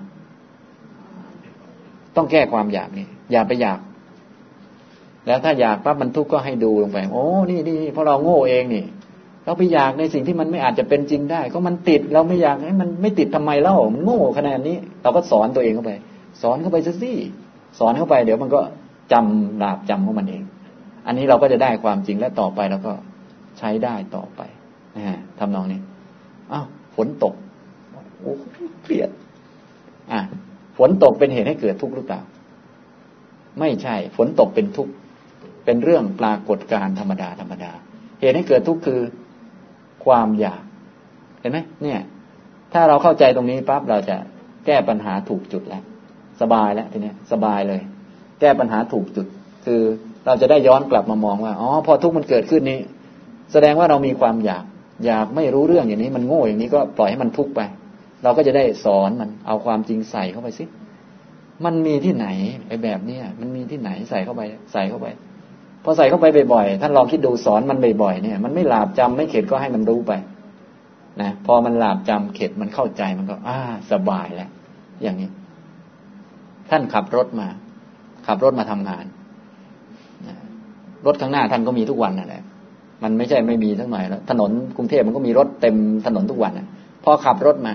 ต้องแก้ความอยากนี่อย่าไปอยากแล้วถ้าอยากปั๊บมันทุกข์ก็ให้ดูลงไปโอ้นี่เพราะเราโง่เองนี่เราไปอยากในสิ่งที่มันไม่อาจจะเป็นจริงได้ก็มันติดเราไม่อยากให้มันไม่ติดทำไมเล่ามันโง่ขนาดนี้เราก็สอนตัวเองเข้าไปสอนเข้าไปซะสิสอนเข้าไปเดี๋ยวมันก็จำหลาบจำของมันเองอันนี้เราก็จะได้ความจริงและต่อไปเราก็ใช้ได้ต่อไปทำนองนี้ฝนตกโอ้เครียดฝนตกเป็นเหตุให้เกิดทุกข์หรือเปล่าไม่ใช่ฝนตกเป็นทุกข์เป็นเรื่องปรากฏการณ์ธรรมดาเหตุให้เกิดทุกข์คือความอยากเห็นไหมเนี่ยถ้าเราเข้าใจตรงนี้ปั๊บเราจะแก้ปัญหาถูกจุดแล้วสบายแล้วทีนี้สบายเลยแก้ปัญหาถูกจุดคือเราจะได้ย้อนกลับมามองว่าพอทุกข์มันเกิดขึ้นนี้แสดงว่าเรามีความอยากไม่รู้เรื่องอย่างนี้มันโง่อย่างนี้ก็ปล่อยให้มันทุกข์ไปเราก็จะได้สอนมันเอาความจริงใส่เข้าไปสิมันมีที่ไหนไอ้แบบนี้มันมีที่ไหนใส่เข้าไปพอใส่เข้าไปบ่อยๆท่านลองคิดดูสอนมันบ่อยๆเนี่ยมันไม่หลาบจำไม่เข็ดก็ให้มันรู้ไปนะพอมันหลาบจำเข็ดมันเข้าใจมันก็สบายแล้วอย่างนี้ท่านขับรถมาทำงานรถข้างหน้าท่านก็มีทุกวันนั่นแหละมันไม่ใช่ไม่มีสักหน่อยแล้วถนนกรุงเทพมันก็มีรถเต็มถนนทุกวันพอขับรถ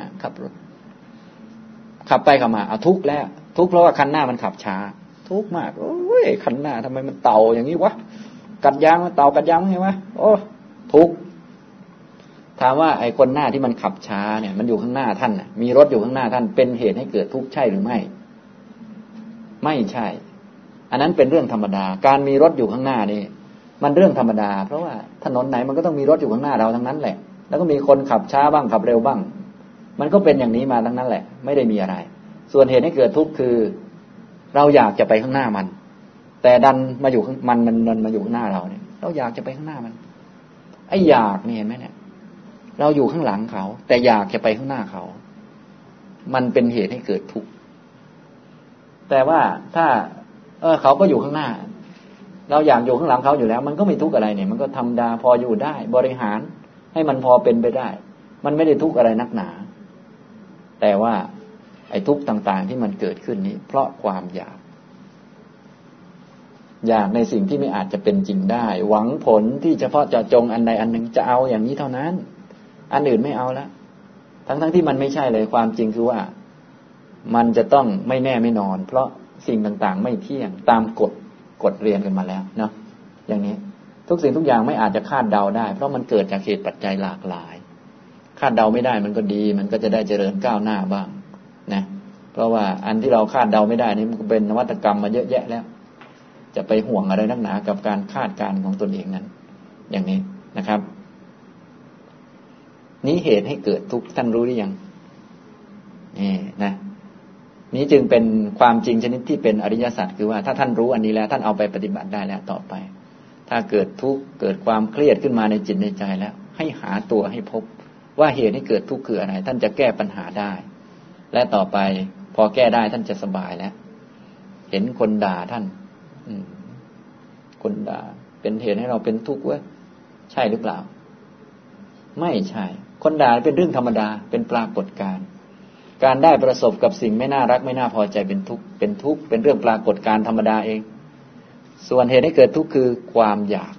ขับไปขับมาทุกข์แล้วทุกข์เพราะว่าคันหน้ามันขับช้าทุกข์มากโอ้ยคันหน้าทำไมมันเต่าอย่างนี้วะกัดยางมันเต่ากัดยางไงวะโอ้ทุกข์ถามว่าไอ้คนหน้าที่มันขับช้าเนี่ยมันอยู่ข้างหน้าท่านมีรถอยู่ข้างหน้าท่านเป็นเหตุให้เกิดทุกข์ใช่หรือไม่ไม่ใช่อันนั้นเป็นเรื่องธรรมดาการมีรถอยู่ข้างหน้านี่มันเรื่องธรรมดาเพราะว่าถนนไหนมันก็ต้องมีรถอยู่ข้างหน้าเราทั้งนั้นแหละแล้วก็มีคนขับช้าบ้างขับเร็วบ้างมันก็เป็นอย่างนี้มาทั้งนั้นแหละไม่ได้มีอะไรส่วนเหตุให้เกิดทุกข์คือเราอยากจะไปข้างหน้ามันแต่ดันมาอยู่มันมาอยู่ข้างหน้าเราเนี่ยเราอยากจะไปข้างหน้ามันไอ้อยากนี่เห็นไหมเนี่ยเราอยู่ข้างหลังเขาแต่อยากจะไปข้างหน้าเขามันเป็นเหตุให้เกิดทุกข์แต่ว่าถ้าเขาก็อยู่ข้างหน้าเราอยากอยู่ข้างหลังเขาอยู่แล้วมันก็ไม่ทุกข์อะไรเนี่ยมันก็ธรรมดาพออยู่ได้บริหารให้มันพอเป็นไปได้มันไม่ได้ทุกข์อะไรนักหนาแต่ว่าไอ้ทุกข์ต่างๆที่มันเกิดขึ้นนี้เพราะความอยากในสิ่งที่ไม่อาจจะเป็นจริงได้หวังผลที่เฉพาะเจาะจงอันใดอันหนึ่งจะเอาอย่างนี้เท่านั้นอันอื่นไม่เอาละทั้งที่มันไม่ใช่เลยความจริงคือว่ามันจะต้องไม่แน่ไม่นอนเพราะสิ่งต่างๆไม่เที่ยงตามกฎเรียนกันมาแล้วเนาะอย่างนี้ทุกสิ่งทุกอย่างไม่อาจจะคาดเดาได้เพราะมันเกิดจากเหตุปัจจัยหลากหลายคาดเดาไม่ได้มันก็ดีมันก็จะได้เจริญก้าวหน้าบ้างนะเพราะว่าอันที่เราคาดเดาไม่ได้นี่มันเป็นนวัตกรรมมาเยอะแยะแล้วจะไปห่วงอะไรนักหนากับการคาดการณ์ของตนเองนั้นอย่างนี้นะครับนี้เหตุให้เกิดทุกข์ท่านรู้หรือยังนี่นะนี้จึงเป็นความจริงชนิดที่เป็นอริยสัจคือว่าถ้าท่านรู้อันนี้แล้วท่านเอาไปปฏิบัติได้แล้วต่อไปถ้าเกิดทุกข์เกิดความเครียดขึ้นมาในจิตในใจแล้วให้หาตัวให้พบว่าเหตุให้เกิดทุกข์คืออะไรท่านจะแก้ปัญหาได้และต่อไปพอแก้ได้ท่านจะสบายแล้วเห็นคนด่าท่านคนด่าเป็นเหตุให้เราเป็นทุกข์เว้ยใช่หรือเปล่าไม่ใช่คนด่าเป็นเรื่องธรรมดาเป็นปรากฏการณ์การได้ประสบกับสิ่งไม่น่ารักไม่น่าพอใจเป็นทุกข์เป็นเรื่องปรากฏการณ์ธรรมดาเองส่วนเหตุให้เกิดทุกข์คือความอยาก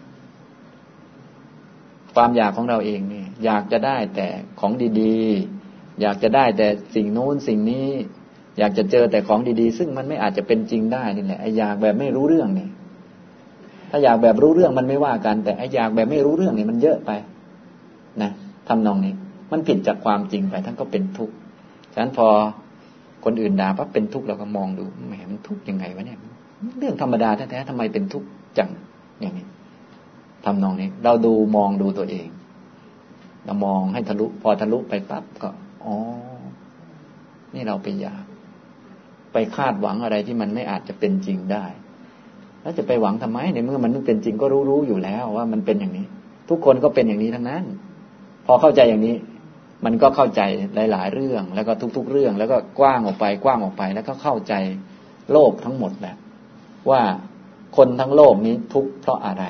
ของเราเองนี่อยากจะได้แต่ของดีๆอยากจะได้แต่สิ่งโน้นสิ่งนี้อยากจะเจอแต่ของดีๆซึ่งมันไม่อาจจะเป็นจริงได้นี่แหละไอ้อยากแบบไม่รู้เรื่องนี่ถ้าอยากแบบรู้เรื่องมันไม่ว่ากันแต่ไอ้อยากแบบไม่รู้เรื่องนี่มันเยอะไปนะทำนองนี้มันผิดจากความจริงไปท่านก็เป็นทุกข์ฉะนั้นพอคนอื่นด่าปั๊บเป็นทุกข์เราก็มองดูแหมมันทุกข์ยังไงวะเนี่ยเรื่องธรรมดาแท้ๆทำไมเป็นทุกข์จังอย่างนี้ทำนองนี้เรามองดูตัวเองเรามองให้ทะลุพอทะลุไปปั๊บก็อ๋อนี่เราไปอยากไปคาดหวังอะไรที่มันไม่อาจจะเป็นจริงได้แล้วจะไปหวังทำไมในเมื่อมันไม่เป็นจริงก็รู้อยู่แล้วว่ามันเป็นอย่างนี้ทุกคนก็เป็นอย่างนี้ทั้งนั้นพอเข้าใจอย่างนี้มันก็เข้าใจหลายๆเรื่องแล้วก็ทุกๆเรื่องแล้วก็กว้างออกไปแล้วก็เข้าใจโลกทั้งหมดแหละว่าคนทั้งโลกนี้ทุกข์เพราะอะไร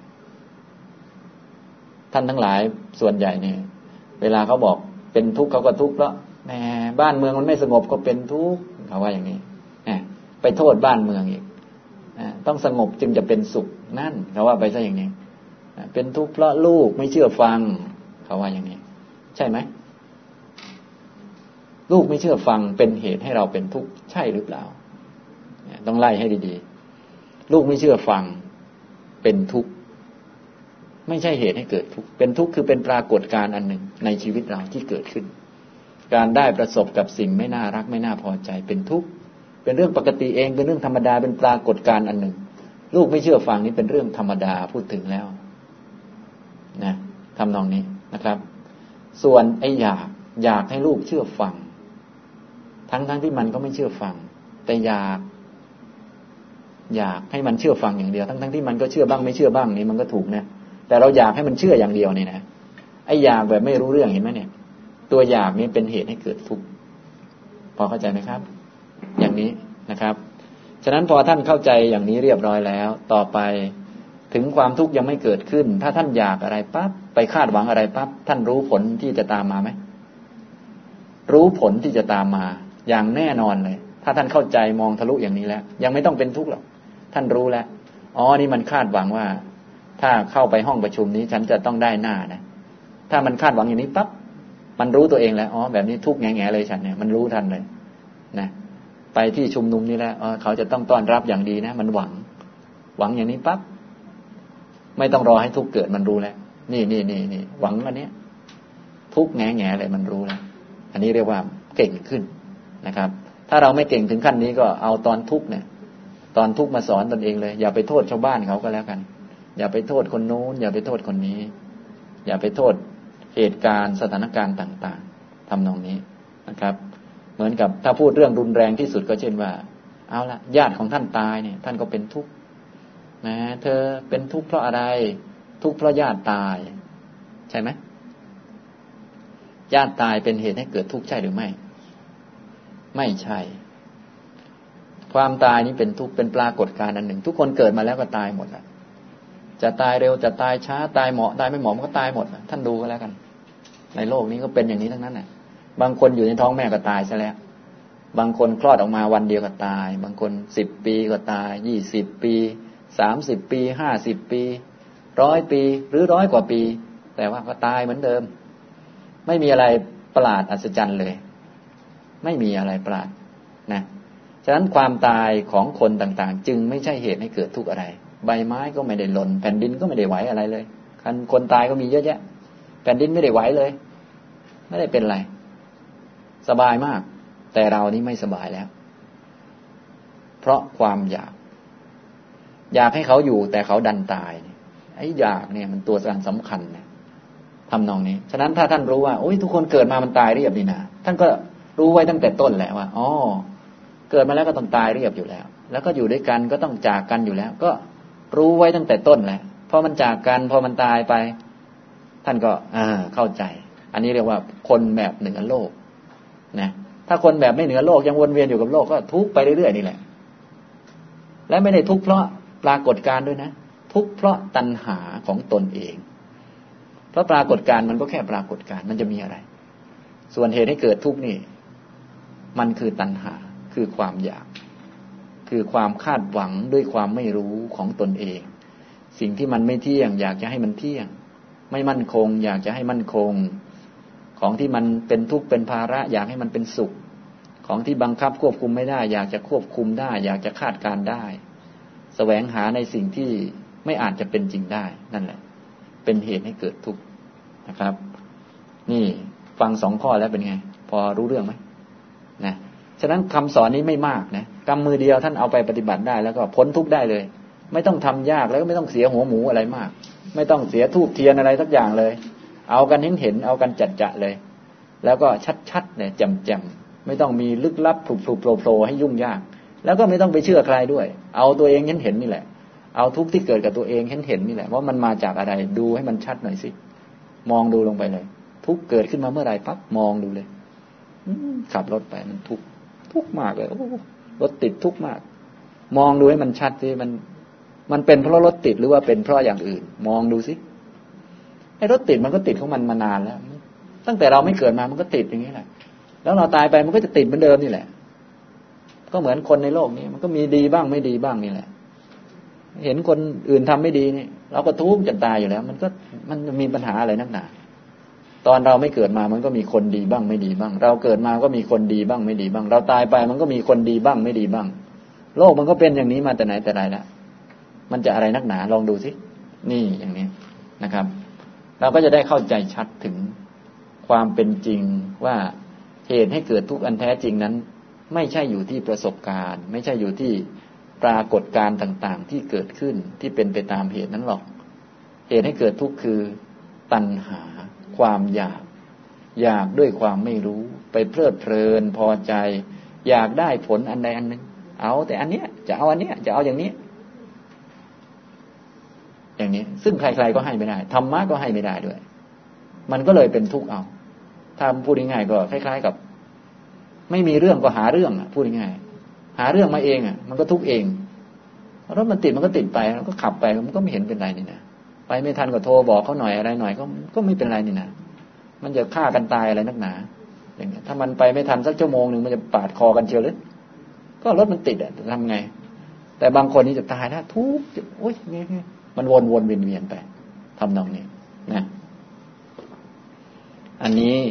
ท่านทั้งหลายส่วนใหญ่เนี่ยเวลาเขาบอกเป็นทุกข์เขาก็ทุกข์เพราะแหมบ้านเมืองมันไม่สงบก็เป็นทุกข์เขาว่าอย่างนี้ไปโทษบ้านเมืองอีกต้องสงบจึงจะเป็นสุขนั่นเขาว่าไปซะอย่างนี้เป็นทุกข์เพราะลูกไม่เชื่อฟังเขาว่าอย่างนี้ใช่ไหมลูกไม่เชื่อฟังเป็นเหตุให้เราเป็นทุกข์ใช่หรือเปล่าต้องไล่ให้ดีๆลูกไม่เชื่อฟังเป็นทุกข์ไม่ใช่เหตุให้เกิดทุกข์เป็นทุกข์คือเป็นปรากฏการณ์อันหนึ่งในชีวิตเราที่เกิดขึ้นการได้ประสบกับสิ่งไม่น่ารักไม่น่าพอใจเป็นทุกข์เป็นเรื่องปกติเองเป็นเรื่องธรรมดาเป็นปรากฏการณ์อันหนึ่งลูกไม่เชื่อฟังนี่เป็นเรื่องธรรมดาพูดถึงแล้วนะทำนองนี้นะครับส่วนไอ้อยากให้ลูกเชื่อฟังทั้งที่มันก็ไม่เชื่อฟังแต่อยากให้มันเชื่อฟังอย่างเดียวทั้งที่มันก็เชื่อบ้างไม่เชื่อบ้างนี่มันก็ถูกนะแต่เราอยากให้มันเชื่ออย่างเดียวนี่นะไอ้อยากแบบไม่รู้เรื่องเห็นไหมเนี่ยตัวอยากนี้เป็นเหตุให้เกิดทุกข์พอเข้าใจไหมครับอย่างนี้นะครับฉะนั้นพอท่านเข้าใจอย่างนี้เรียบร้อยแล้วต่อไปถึงความทุกข์ยังไม่เกิดขึ้นถ้าท่านอยากอะไรปั๊บไปคาดหวังอะไรปั๊บท่านรู้ผลที่จะตามมาไหมรู้ผลที่จะตามมาอย่างแน่นอนเลยถ้าท่านเข้าใจมองทะลุอย่างนี้แล้วยังไม่ต้องเป็นทุกข์หรอกท่านรู้แล้วอ๋อนี่มันคาดหวังว่าถ้าเข้าไปห้องประชุมนี้ฉันจะต้องได้หน้านะถ้ามันคาดหวังอย่างนี้ปั๊บมันรู้ตัวเองแล้วอ๋อแบบนี้ทุกข์แง่ๆเลยฉันเนี่ยมันรู้ทันเลยนะไปที่ชุมนุมนี่แล้วเขาจะต้องต้อนรับอย่างดีนะมันหวังอย่างนี้ปั๊บไม่ต้องรอให้ทุกข์เกิดมันรู้แล้วนี่หวังอันนี้ทุกข์แง่ๆเลยมันรู้แล้วอันนี้เรียกว่าเก่งขึ้นนะครับถ้าเราไม่เก่งถึงขั้นนี้ก็เอาตอนทุกข์เนี่ยตอนทุกข์มาสอนตนเองเลยอย่าไปโทษชาวบ้านเขาก็แล้วกันอย่าไปโทษคนโน้นอย่าไปโทษคนนี้อย่าไปโทษเหตุการณ์สถานการณ์ต่างๆทำนองนี้นะครับเหมือนกับถ้าพูดเรื่องรุนแรงที่สุดก็เช่นว่าเอาละญาติของท่านตายเนี่ยท่านก็เป็นทุกข์นะเธอเป็นทุกข์เพราะอะไรทุกข์เพราะญาติตายใช่ไหมญาติตายเป็นเหตุให้เกิดทุกข์ใช่หรือไม่ไม่ใช่ความตายนี้เป็นทุกข์เป็นปรากฏการณ์อันหนึ่งทุกคนเกิดมาแล้วก็ตายหมดแหละจะตายเร็วจะตายช้าตายเหมาะตายไม่เหมาะมันก็ตายหมดท่านดูก็แล้วกันในโลกนี้ก็เป็นอย่างนี้ทั้งนั้นแหละบางคนอยู่ในท้องแม่ก็ตายซะแล้วบางคนคลอดออกมาวันเดียวก็ตายบางคน10 ปีก็ตาย20 ปี30 ปี50 ปี100 ปีหรือ100 กว่าปีแต่ว่าก็ตายเหมือนเดิมไม่มีอะไรประหลาดอัศจรรย์เลยไม่มีอะไรประหลาดนะฉะนั้นความตายของคนต่างๆจึงไม่ใช่เหตุให้เกิดทุกข์อะไรใบไม้ก็ไม่ได้หล่นแผ่นดินก็ไม่ได้ไหวอะไรเลยคนตายก็มีเยอะแยะแผ่นดินไม่ได้ไหวเลยไม่ได้เป็นไรสบายมากแต่เรานี่ไม่สบายแล้วเพราะความอยากให้เขาอยู่แต่เขาดันตายไอ้อยากเนี่ยมันตัวสำคัญเนี่ยทำนองนี้ฉะนั้นถ้าท่านรู้ว่าโอ้ยทุกคนเกิดมามันตายเรียบนี่นะท่านก็รู้ไว้ตั้งแต่ต้นแหละว่าอ๋อเกิดมาแล้วก็ต้องตายเรียบอยู่แล้วแล้วก็อยู่ด้วยกันก็ต้องจากกันอยู่แล้วก็รู้ไว้ตั้งแต่ต้นแหละพอมันจากกันพอมันตายไปท่านก็เข้าใจอันนี้เรียกว่าคนแบบเหนือโลกนะถ้าคนแบบไม่เหนือโลกยังวนเวียนอยู่กับโลกก็ทุกข์ไปเรื่อยๆนี่แหละและไม่ได้ทุกข์เพราะปรากฏการณ์ด้วยนะทุกข์เพราะตัณหาของตนเองเพราะปรากฏการณ์มันก็แค่ปรากฏการณ์มันจะมีอะไรส่วนเหตุให้เกิดทุกข์นี่มันคือตัณหาคือความอยากคือความคาดหวังด้วยความไม่รู้ของตนเองสิ่งที่มันไม่เที่ยงอยากจะให้มันเที่ยงไม่มั่นคงอยากจะให้มั่นคงของที่มันเป็นทุกข์เป็นภาระอยากให้มันเป็นสุขของที่บังคับควบคุมไม่ได้อยากจะควบคุมได้อยากจะคาดการได้แสวงหาในสิ่งที่ไม่อาจจะเป็นจริงได้นั่นแหละเป็นเหตุให้เกิดทุกข์นะครับนี่ฟัง2 ข้อแล้วเป็นไงพอรู้เรื่องไหมนะฉะนั้นคำสอนนี้ไม่มากนะกำมือเดียวท่านเอาไปปฏิบัติได้แล้วก็พ้นทุกข์ได้เลยไม่ต้องทำยากแล้วก็ไม่ต้องเสียหัวหมูอะไรมากไม่ต้องเสียธูปเทียนอะไรสักอย่างเลยเอากันเห็นเอากันจัดๆเลยแล้วก็ชัดๆเนี่ยแจ่มๆไม่ต้องมีลึกลับผุบๆโผล่ๆให้ยุ่งยากแล้วก็ไม่ต้องไปเชื่อใครด้วยเอาตัวเองเห็นนี่แหละเอาทุกข์ที่เกิดกับตัวเองเห็นนี่แหละว่ามันมาจากอะไรดูให้มันชัดหน่อยสิมองดูลงไปเลยทุกข์เกิดขึ้นมาเมื่อไหร่ปั๊บมองดูเลยขับรถไปมันทุกข์มากเลยรถติดทุกข์มากมองดูให้มันชัดสิมันเป็นเพราะรถติดหรือว่าเป็นเพราะอย่างอื่นมองดูสิไอ้รถติดมันก็ติดของมันมานานแล้วตั้งแต่เราไม่เกิดมามันก็ติดอย่างนี้แหละแล้วเราตายไปมันก็จะติดเหมือนเดิมนี่แหละก็เหมือนคนในโลกนี้มันก็มีดีบ้างไม่ดีบ้างนี่แหละเห็นคนอื่นทำไม่ดีนี่เราก็ทุกข์จนตายอยู่แล้วมันมีปัญหาอะไรนักหนาตอนเราไม่เกิดมามันก็มีคนดีบ้างไม่ดีบ้างเราเกิดมาก็มีคนดีบ้างไม่ดีบ้างเราตายไปมันก็มีคนดีบ้างไม่ดีบ้างโลกมันก็เป็นอย่างนี้มาแต่ไหนแต่ไรแล้วมันจะอะไรนักหนาลองดูสินี่อย่างนี้นะครับเราก็จะได้เข้าใจชัดถึงความเป็นจริงว่าเหตุให้เกิดทุกข์อันแท้จริงนั้นไม่ใช่อยู่ที่ประสบการณ์ไม่ใช่อยู่ที่ปรากฏการณ์ต่างๆที่เกิดขึ้นที่เป็นไปตามเหตุนั้นหรอกเหตุให้เกิดทุกข์คือตัณหาความอยากด้วยความไม่รู้ไปเพลิดเพลินพอใจอยากได้ผลอันใดอันหนึ่งเอาแต่อันเนี้ยจะเอาอันเนี้ยจะเอาอย่างนี้ซึ่งใครๆก็ให้ไม่ได้ธรรมะก็ให้ไม่ได้ด้วยมันก็เลยเป็นทุกข์เอาถ้าพูดง่ายๆก็คล้ายๆกับไม่มีเรื่องก็หาเรื่องพูดง่ายๆหาเรื่องมาเองมันก็ทุกข์เองรถมันติดมันก็ติดไปแล้วก็ขับไปมันก็ไม่เห็นเป็นไรนี่นะไปไม่ทันก็โทรบอกเขาหน่อยอะไรหน่อยก็ไม่เป็นไรนี่นะมันจะฆ่ากันตายอะไรนักหนาอย่างเงี้ยถ้ามันไปไม่ทันสักชั่วโมงนึงมันจะปาดคอกันเชียวหรือก็รถมันติดจะทำไงแต่บางคนนี่จะตายนะทุกข์โอ๊ยมันวนๆเวียนๆไปทำนองนี้นะอันนี้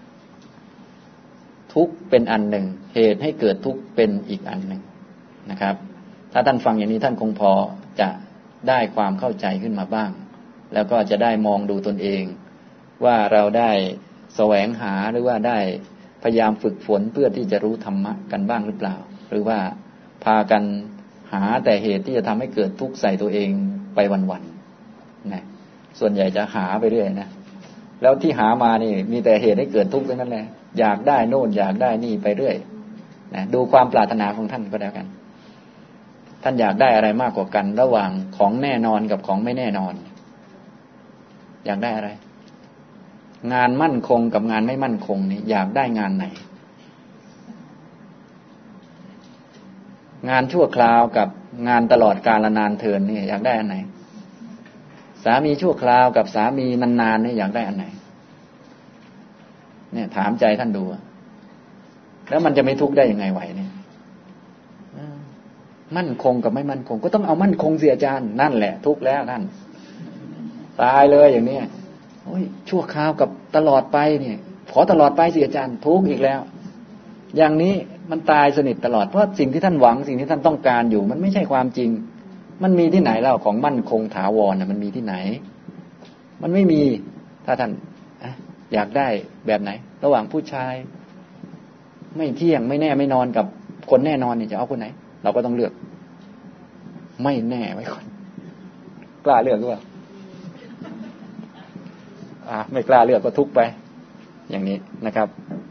ทุกข์เป็นอันหนึ่งเหตุให้เกิดทุกข์เป็นอีกอันหนึ่งนะครับถ้าท่านฟังอย่างนี้ท่านคงพอจะได้ความเข้าใจขึ้นมาบ้างแล้วก็จะได้มองดูตนเองว่าเราได้แสวงหาหรือว่าได้พยายามฝึกฝนเพื่อที่จะรู้ธรรมะกันบ้างหรือเปล่าหรือว่าพากันหาแต่เหตุที่จะทำให้เกิดทุกข์ใส่ตัวเองไปวันๆนะส่วนใหญ่จะหาไปเรื่อยนะแล้วที่หามานี่มีแต่เหตุให้เกิดทุกข์ทั้งนั้นแหละอยากได้โน่นอยากได้นี่ไปเรื่อยนะดูความปรารถนาของท่านก็แล้วกันท่านอยากได้อะไรมากกว่ากันระหว่างของแน่นอนกับของไม่แน่นอนอยากได้อะไรงานมั่นคงกับงานไม่มั่นคงนี่อยากได้งานไหนงานชั่วคราวกับงานตลอดกาลนานเทินนี่อยากได้อันไหนสามีชั่วคราวกับสามีนานๆนี่อยากได้อันไหนเนี่ยถามใจท่านดูแล้วมันจะไม่ทุกข์ได้ยังไงไหวเนี่ยมั่นคงกับไม่มั่นคงก็ต้องเอามั่นคงเสียอาจารย์นั่นแหละทุกข์แล้วท่านตายเลยอย่างนี้โอ้ยชั่วคราวกับตลอดไปเนี่ยขอตลอดไปเสียอาจารย์ทุกข์อีกแล้วอย่างนี้มันตายสนิทตลอดเพราะสิ่งที่ท่านหวังสิ่งที่ท่านต้องการอยู่มันไม่ใช่ความจริงมันมีที่ไหนแล้วของมั่นคงถาวรมันมีที่ไหนมันไม่มีถ้าท่านอยากได้แบบไหนระหว่างผู้ชายไม่เที่ยงไม่แน่ไม่นอนกับคนแน่นอนเนี่ยจะเอาคนไหนเราก็ต้องเลือกไม่แน่ไว้ก่อนกล้าเลือกหรือเปล่าไม่กล้าเลือกก็ทุกข์ไปอย่างนี้นะครับ